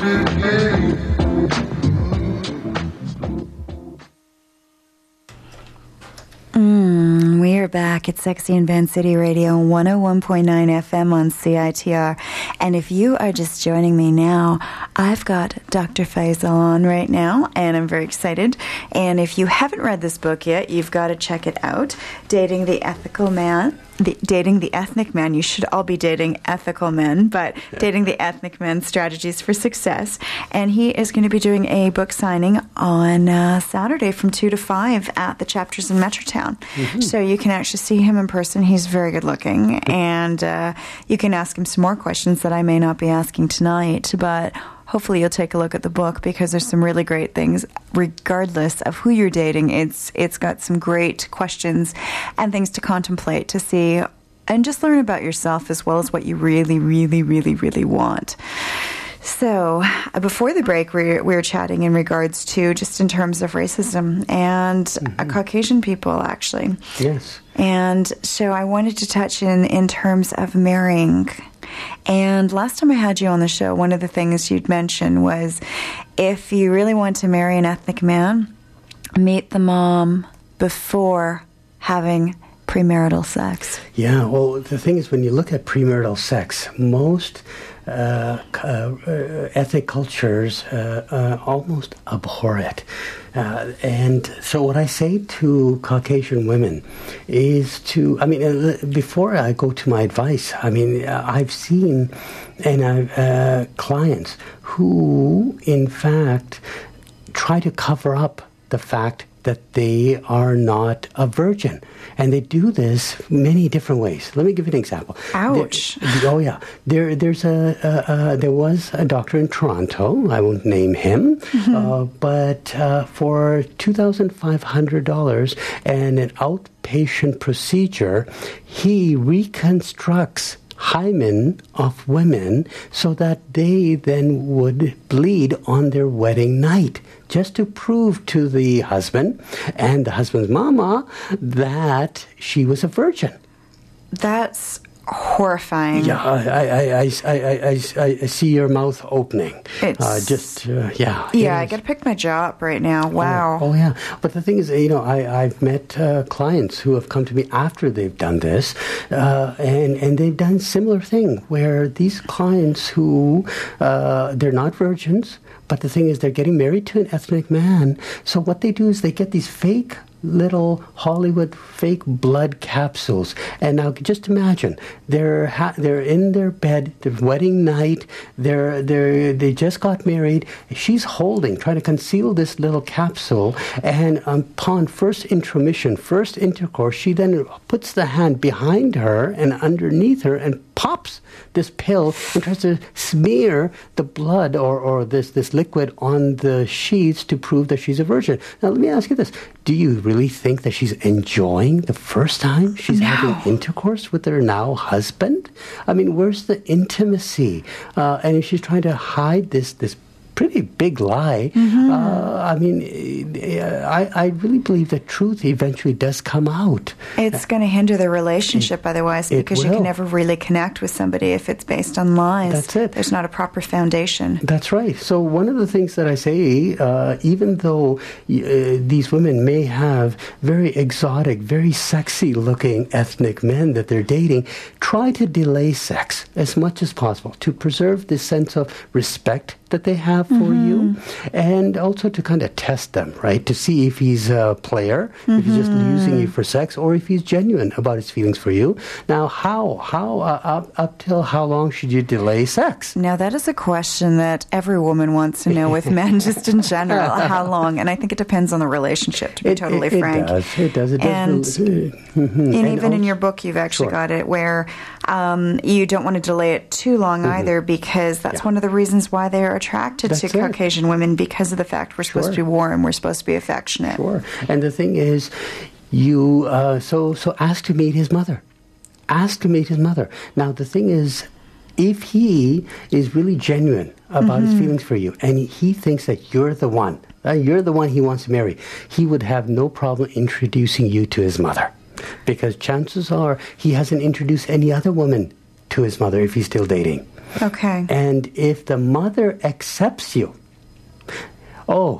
Mm, we are back at Sexy in Van City Radio, one oh one point nine F M on C I T R. And if you are just joining me now, I've got Doctor Faisal on right now, and I'm very excited. And if you haven't read this book yet, you've got to check it out, Dating the Ethical Man. the, dating the ethnic men. You should all be dating ethical men, but yeah. dating the ethnic men, strategies for success. And he is going to be doing a book signing on uh, Saturday from two to five at the Chapters in Metrotown. Mm-hmm. So you can actually see him in person. He's very good looking, and uh, you can ask him some more questions that I may not be asking tonight, but hopefully you'll take a look at the book, because there's some really great things. Regardless of who you're dating, it's it's got some great questions and things to contemplate, to see, and just learn about yourself as well as what you really, really, really, really want. So uh, before the break, we were, we were chatting in regards to just in terms of racism and mm-hmm. uh, Caucasian people, actually. Yes. And so I wanted to touch in in terms of marrying. And last time I had you on the show, one of the things you'd mentioned was, if you really want to marry an ethnic man, meet the mom before having premarital sex. Yeah, well, the thing is, when you look at premarital sex, most uh, uh, ethnic cultures uh, uh, almost abhor it. Uh, and so what I say to Caucasian women is to, I mean, uh, before I go to my advice, I mean, uh, I've seen and I've, uh, clients who, in fact, try to cover up the fact that they are not a virgin. And they do this many different ways. Let me give you an example. Ouch. There, oh, yeah. There there's a, a, a there was a doctor in Toronto, I won't name him, mm-hmm. uh, but uh, for two thousand five hundred dollars and an outpatient procedure, he reconstructs hymen of women so that they then would bleed on their wedding night, just to prove to the husband and the husband's mama that she was a virgin. That's horrifying. Yeah, I, I, I, I, I, I see your mouth opening. It's uh, just, uh, yeah. Yeah, I got to pick my jaw up right now. Wow. Oh, oh, yeah. But the thing is, you know, I, I've met uh, clients who have come to me after they've done this, uh, and, and they've done similar thing, where these clients who, uh, they're not virgins, but the thing is, they're getting married to an ethnic man. So what they do is they get these fake little Hollywood fake blood capsules. And now just imagine, they're ha- they're in their bed, their wedding night, they're, they're, they just got married. She's holding, trying to conceal this little capsule. And upon first intromission, first intercourse, she then puts the hand behind her and underneath her and pops this pill and tries to smear the blood or, or this, this liquid on the sheets to prove that she's a virgin. Now, let me ask you this. Do you really think that she's enjoying the first time she's no. having intercourse with her now husband? I mean, where's the intimacy? Uh, and if she's trying to hide this this pretty big lie, mm-hmm. uh, I mean, I, I really believe that truth eventually does come out. It's going to hinder the relationship it, otherwise, because you can never really connect with somebody if it's based on lies. That's it. There's not a proper foundation. That's right. So one of the things that I say, uh, even though uh, these women may have very exotic, very sexy-looking ethnic men that they're dating, try to delay sex as much as possible to preserve this sense of respect that they have for mm-hmm. you, and also to kind of test them, right? To see if he's a player, mm-hmm. if he's just using you for sex, or if he's genuine about his feelings for you. Now, how, how, uh, up, up till how long should you delay sex? Now, that is a question that every woman wants to know with men, just in general. How long? And I think it depends on the relationship, to be it, totally it, it frank. Does. It does. It and, does. Mm-hmm. And, and even also, in your book, you've actually sure. got it where um, you don't want to delay it too long mm-hmm. either, because that's yeah. one of the reasons why they're attracted that's to it. Caucasian women, because of the fact we're supposed sure. to be warm, we're supposed to be affectionate. Sure. And the thing is, you uh, so so ask to meet his mother. Ask to meet his mother. Now, the thing is, if he is really genuine about mm-hmm. his feelings for you, and he thinks that you're the one, uh, you're the one he wants to marry, he would have no problem introducing you to his mother. Because chances are he hasn't introduced any other woman to his mother if he's still dating. Okay. And if the mother accepts you, oh,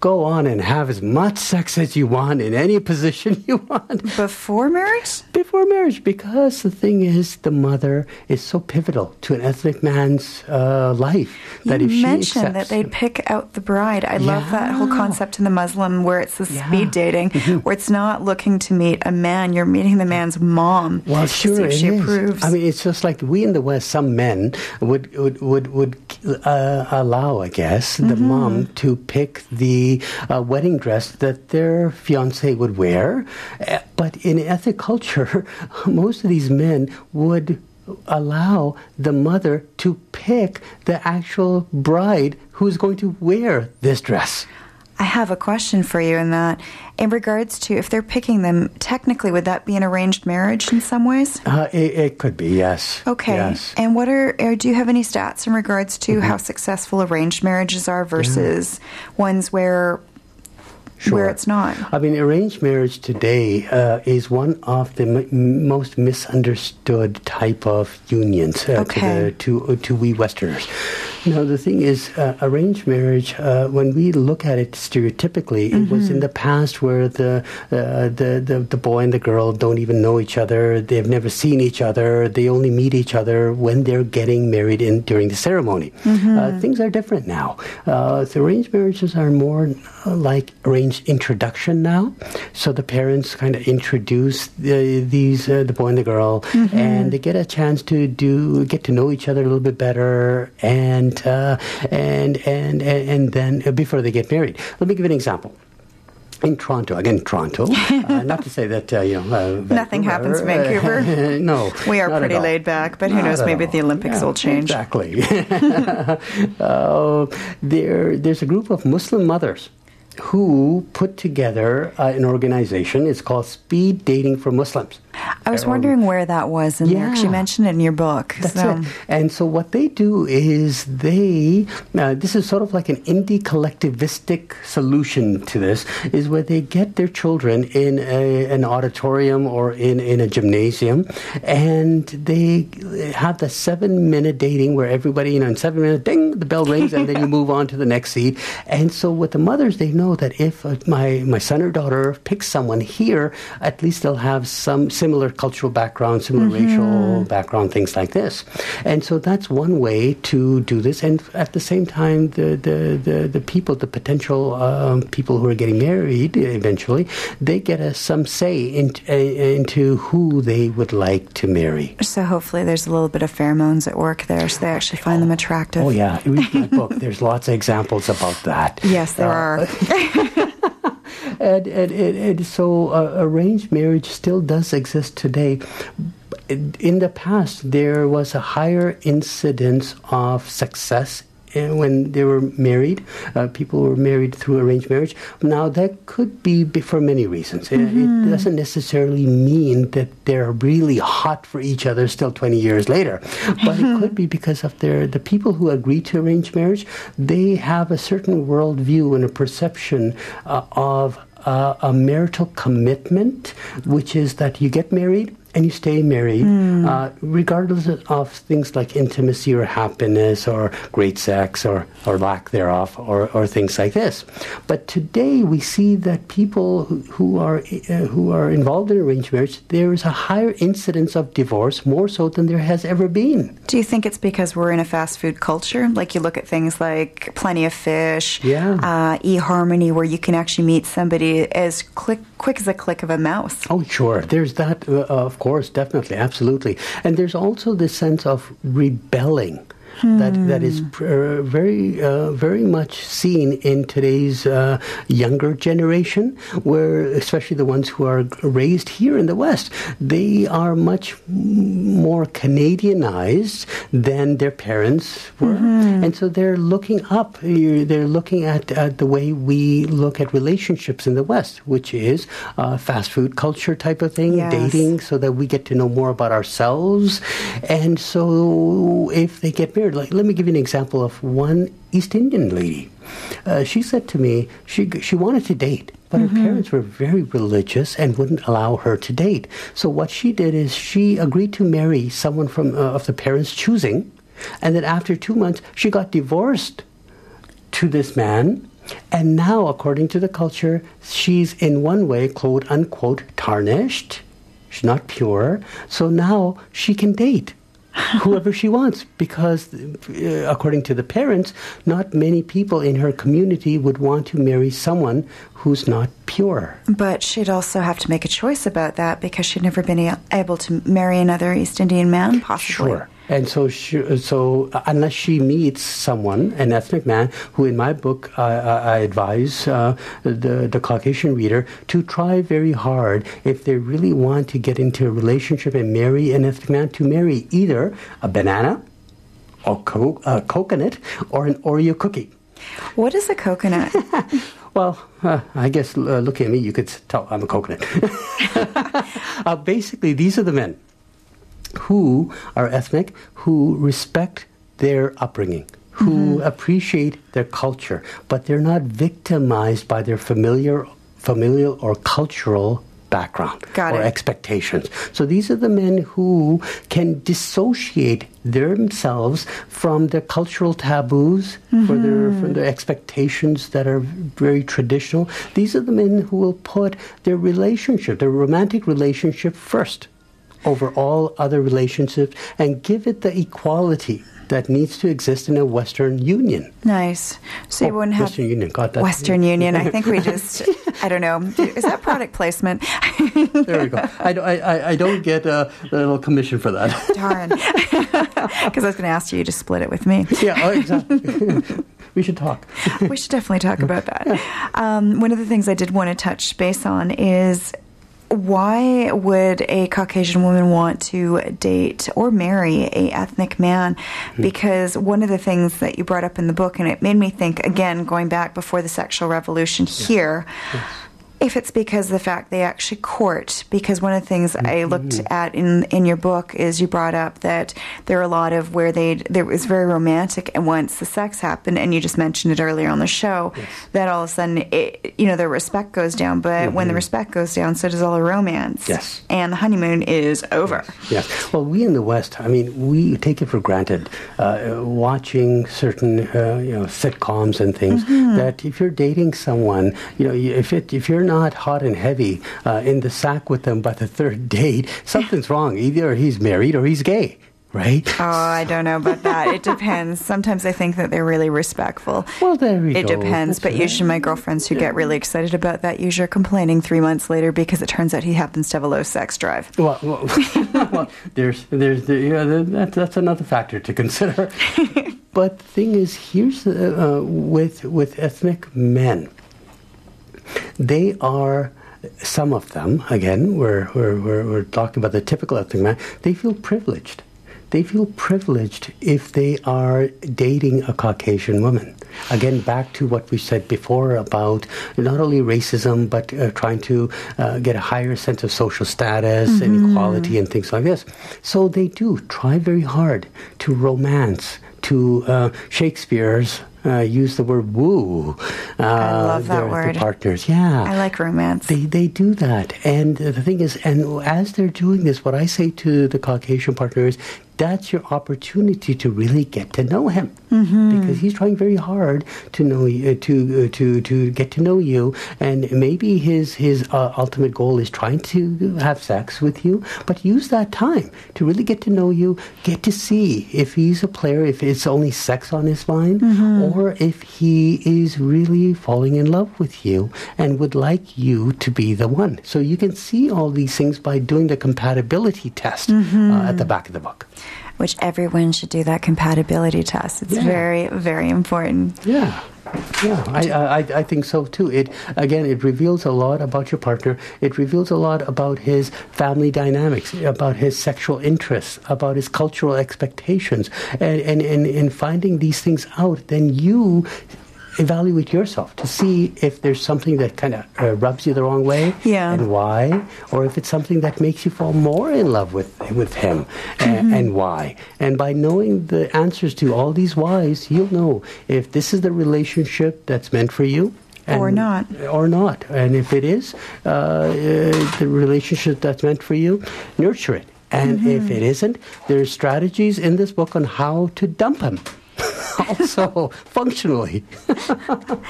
go on and have as much sex as you want in any position you want. Before marriage? Before marriage, because the thing is, the mother is so pivotal to an ethnic man's uh, life. That you if she mentioned accepts that they him, pick out the bride. I love that whole concept in the Muslim where it's the Yeah. speed dating, Mhm. where it's not looking to meet a man, you're meeting the man's mom. Well, to sure, see if it she is. approves. I mean, it's just like we in the West, some men would would would, would uh, allow, I guess, the Mm-hmm. mom to pick the uh, wedding dress that their fiancé would wear. Uh, But in ethnic culture, most of these men would allow the mother to pick the actual bride who's going to wear this dress. I have a question for you in that. In regards to if they're picking them, technically, would that be an arranged marriage in some ways? Uh, it, it could be, yes. Okay. Yes. And what are, or do you have any stats in regards to how successful arranged marriages are versus ones where where it's not? I mean, arranged marriage today uh, is one of the m- most misunderstood type of unions uh, Okay. to, the, to, to we Westerners. Now, the thing is, uh, arranged marriage, uh, when we look at it stereotypically, it was in the past where the, uh, the, the, the boy and the girl don't even know each other, they've never seen each other, they only meet each other when they're getting married in during the ceremony. Uh, things are different now. Uh, the arranged marriages are more uh, like arranged introduction now. So the parents kind of introduce the, these uh, the boy and the girl, and they get a chance to do get to know each other a little bit better, and uh, and, and and and then uh, before they get married. Let me give you an example. In Toronto, again, Toronto. Uh, not to say that uh, you know uh, Nothing happens in Vancouver, Vancouver. uh, no, We are not at pretty all. laid back, but who Not knows, at maybe all. the Olympics Yeah, will change. Exactly. uh, there, there's a group of Muslim mothers who put together uh, an organization. It's called Speed Dating for Muslims. I was Um, wondering where that was in there, 'cause you yeah. mentioned it in your book. That's so. it. And so what they do is they, uh, this is sort of like an indie collectivistic solution to this, is where they get their children in a, an auditorium or in, in a gymnasium, and they have the seven-minute dating where everybody, you know, in seven minutes, ding, the bell rings, and then you move on to the next seat. And so with the mothers, they know that if uh, my, my son or daughter picks someone here, at least they'll have some similar cultural background, similar Mm-hmm. racial background, things like this. And so that's one way to do this. And at the same time, the the, the, the people, the potential um, people who are getting married eventually, they get a, some say in, uh, into who they would like to marry. So hopefully there's a little bit of pheromones at work there, so they actually find them attractive. Oh, yeah. Read my book. There's lots of examples about that. Yes, there Uh, are. And, and, and, and so uh, arranged marriage still does exist today. In the past, there was a higher incidence of success uh, when they were married. Uh, people were married through arranged marriage. Now, that could be be for many reasons. It, it doesn't necessarily mean that they're really hot for each other still twenty years later. But it could be because of their the people who agree to arranged marriage, they have a certain worldview and a perception uh, of uh, a marital commitment, which is that you get married and you stay married, Mm. uh, regardless of things like intimacy or happiness or great sex or, or lack thereof or, or things like this. But today we see that people who, who are uh, who are involved in arranged marriage, there is a higher incidence of divorce, more so than there has ever been. Do you think it's because we're in a fast food culture? Like you look at things like Plenty of Fish, Yeah. uh, eHarmony, where you can actually meet somebody as quick, quick as a click of a mouse. Oh, sure. There's that, uh, of course, definitely, absolutely. And there's also this sense of rebelling. That that is uh, very uh, very much seen in today's uh, younger generation, where especially the ones who are raised here in the West, they are much more Canadianized than their parents were, and so they're looking up. They're looking at, at the way we look at relationships in the West, which is uh, fast food culture type of thing, Yes. dating, so that we get to know more about ourselves, and so if they get married. Like, let me give you an example of one East Indian lady. Uh, she said to me, she she wanted to date, but her parents were very religious and wouldn't allow her to date. So what she did is she agreed to marry someone from uh, of the parents' choosing, and then after two months, she got divorced to this man. And now, according to the culture, she's in one way, quote unquote, tarnished. She's not pure. So now she can date whoever she wants, because uh, according to the parents, not many people in her community would want to marry someone who's not pure. But she'd also have to make a choice about that, because she'd never been a- able to marry another East Indian man, possibly. Sure. And so, she, so uh, unless she meets someone, an ethnic man, who in my book uh, I advise uh, the, the Caucasian reader to try very hard, if they really want to get into a relationship and marry an ethnic man, to marry either a banana, or co- a coconut, or an Oreo cookie. What is a coconut? Well, uh, I guess uh, looking at me, you could tell I'm a coconut. uh, basically, these are the men who are ethnic, who respect their upbringing, who mm-hmm. appreciate their culture, but they're not victimized by their familiar, familial or cultural background Got or it. expectations. So these are the men who can dissociate themselves from their cultural taboos, mm-hmm. for their from their expectations that are very traditional. These are the men who will put their relationship, their romantic relationship, first over all other relationships, and give it the equality that needs to exist in a Western Union. Nice. So you oh, wouldn't have... Western Union, got that. Western Union. I think we just... I don't know. Is that product placement? There we go. I, I, I don't get a, a little commission for that. Darn. Because I was going to ask you to split it with me. Yeah, oh, exactly. We should talk. We should definitely talk about that. Um, one of the things I did want to touch base on is... why would a Caucasian woman want to date or marry a ethnic man? Because one of the things that you brought up in the book, and it made me think, again, going back before the sexual revolution here, yes. if it's because of the fact they actually court. Because one of the things mm-hmm. I looked at in in your book is you brought up that there are a lot of where they there was very romantic, and once the sex happened, and you just mentioned it earlier on the show, yes. that all of a sudden it, you know, the respect goes down. But mm-hmm. when the respect goes down, so does all the romance. Yes, and the honeymoon is over. Yes. yes. Well, we in the West, I mean, we take it for granted, uh, watching certain uh, you know sitcoms and things, mm-hmm. that if you're dating someone, you know, if it if you're not not hot and heavy uh, in the sack with them by the third date, something's wrong. Either he's married or he's gay, right? Oh, I don't know about that. It depends. Sometimes I think that they're really respectful. Well, there we it go. It depends, That's but right. usually my girlfriends who get really excited about that usually are complaining three months later because it turns out he happens to have a low sex drive. Well, well, well there's, there's, the, yeah, that, that's another factor to consider. But the thing is, here's uh, uh, with with ethnic men. They are, some of them, again, we're, we're, we're, we're talking about the typical ethnic man, they feel privileged. They feel privileged if they are dating a Caucasian woman. Again, back to what we said before about not only racism, but uh, trying to uh, get a higher sense of social status mm-hmm. and equality and things like this. So they do try very hard to romance, to uh, Shakespeare's Uh, use the word woo. Uh, I love that their, word. The partners, yeah. I like romance. They they do that. And the thing is, and as they're doing this, what I say to the Caucasian partner is, that's your opportunity to really get to know him. Mm-hmm. Because he's trying very hard to know you, to uh, to to get to know you, and maybe his his uh, ultimate goal is trying to have sex with you. But use that time to really get to know you, get to see if he's a player, if it's only sex on his mind, mm-hmm. or if he is really falling in love with you and would like you to be the one. So you can see all these things by doing the compatibility test mm-hmm. uh, at the back of the book. Which everyone should do that compatibility test. It's yeah. very, very important. Yeah. Yeah, I, I I think so too. It again, it reveals a lot about your partner. It reveals a lot about his family dynamics, about his sexual interests, about his cultural expectations, and and and in finding these things out, then you evaluate yourself to see if there's something that kind of uh, rubs you the wrong way, yeah. and why, or if it's something that makes you fall more in love with with him, mm-hmm. and, and why. And by knowing the answers to all these whys, you'll know if this is the relationship that's meant for you. And, or not. Or not. And if it is uh, uh, the relationship that's meant for you, nurture it. And mm-hmm. if it isn't, there's strategies in this book on how to dump him. Also, functionally.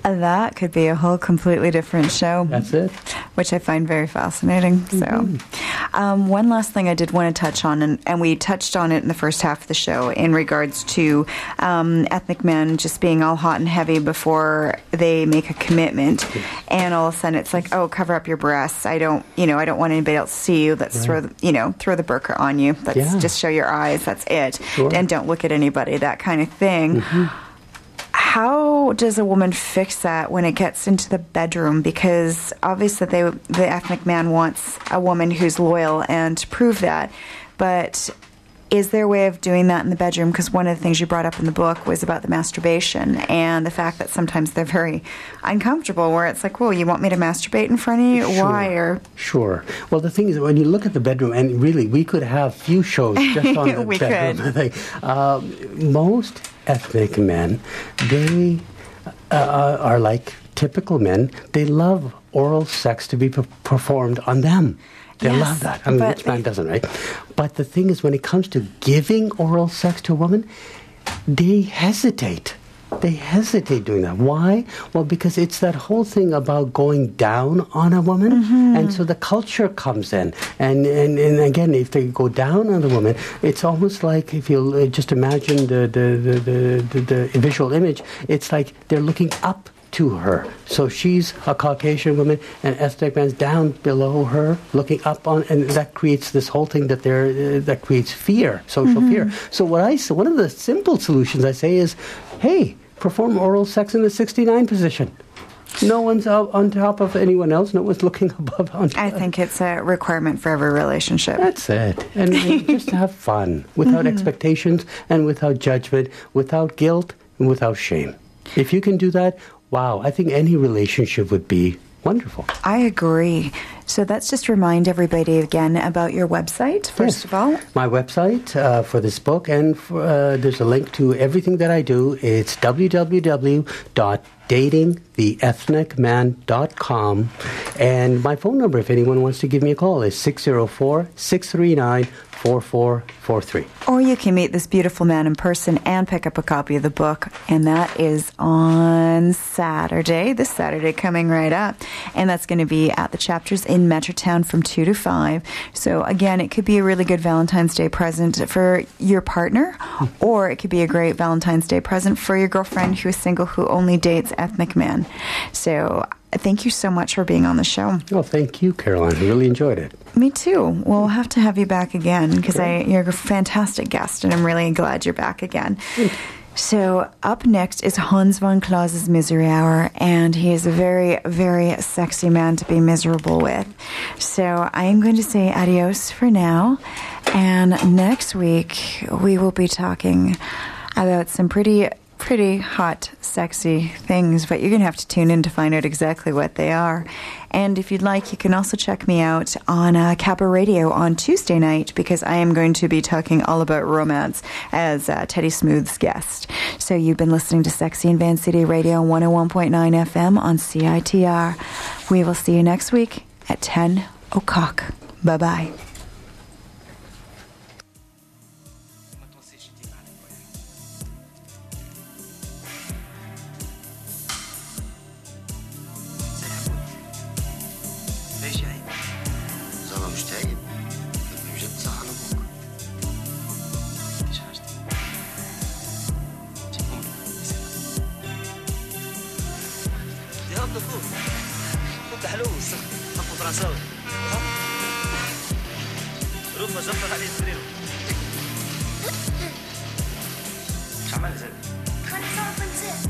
That could be a whole completely different show. That's it. Which I find very fascinating. Mm-hmm. So, um, one last thing I did want to touch on, and, and we touched on it in the first half of the show in regards to um, ethnic men just being all hot and heavy before they make a commitment, and all of a sudden it's like, oh, cover up your breasts. I don't, you know, I don't want anybody else to see you. Let's right. throw, the, you know, throw the burqa on you. Let's yeah. just show your eyes. That's it, sure. and don't look at anybody. That kind of thing. Mm-hmm. How does a woman fix that when it gets into the bedroom? Because obviously they, the ethnic man wants a woman who's loyal and to prove that. But is there a way of doing that in the bedroom? Because one of the things you brought up in the book was about the masturbation and the fact that sometimes they're very uncomfortable, where it's like, well, you want me to masturbate in front of you? Sure. Why? Or Sure. Well, the thing is, when you look at the bedroom, and really, we could have few shows just on the we bedroom thing. Uh, most ethnic men, they uh, are like typical men. They love oral sex to be p- performed on them. They yes, love that. I mean, which man doesn't, right? But the thing is, when it comes to giving oral sex to a woman, they hesitate. They hesitate doing that. Why? Well, because it's that whole thing about going down on a woman. Mm-hmm. And so the culture comes in. And, and, and again, if they go down on the woman, it's almost like, if you uh, just imagine the, the, the, the, the, the visual image, it's like they're looking up to her. So she's a Caucasian woman, and ethnic man's down below her, looking up on, and that creates this whole thing that they're uh, that creates fear, social mm-hmm. fear. So what I so one of the simple solutions I say is, hey, perform oral sex in the sixty-nine position. No one's out on top of anyone else. No one's looking above. On I think it's a requirement for every relationship. That's it, and, and just to have fun without mm-hmm. expectations and without judgment, without guilt and without shame. If you can do that, wow, I think any relationship would be wonderful. I agree. So let's just remind everybody again about your website, first yes. of all. My website uh, for this book, and for, uh, there's a link to everything that I do. It's w w w dot dating the ethnic man dot com. And my phone number, if anyone wants to give me a call, is six zero four, six three nine, four four four three. Or you can meet this beautiful man in person and pick up a copy of the book. And that is on Saturday, this Saturday coming right up. And that's going to be at the Chapters in Metrotown from two to five. So again, it could be a really good Valentine's Day present for your partner, or it could be a great Valentine's Day present for your girlfriend who is single, who only dates ethnic men. So thank you so much for being on the show. Oh, thank you, Caroline. I really enjoyed it. Me too. We'll have to have you back again, because I you're a fantastic guest, and I'm really glad you're back again. So up next is Hans von Klaus's Misery Hour, and he is a very, very sexy man to be miserable with. So I am going to say adios for now, and next week we will be talking about some pretty pretty hot, sexy things, but you're going to have to tune in to find out exactly what they are. And if you'd like, you can also check me out on uh, Kappa Radio on Tuesday night, because I am going to be talking all about romance as uh, Teddy Smooth's guest. So you've been listening to Sexy in Van City Radio one oh one point nine F M on C I T R. We will see you next week at ten o'clock. Bye-bye. twenty-four point six.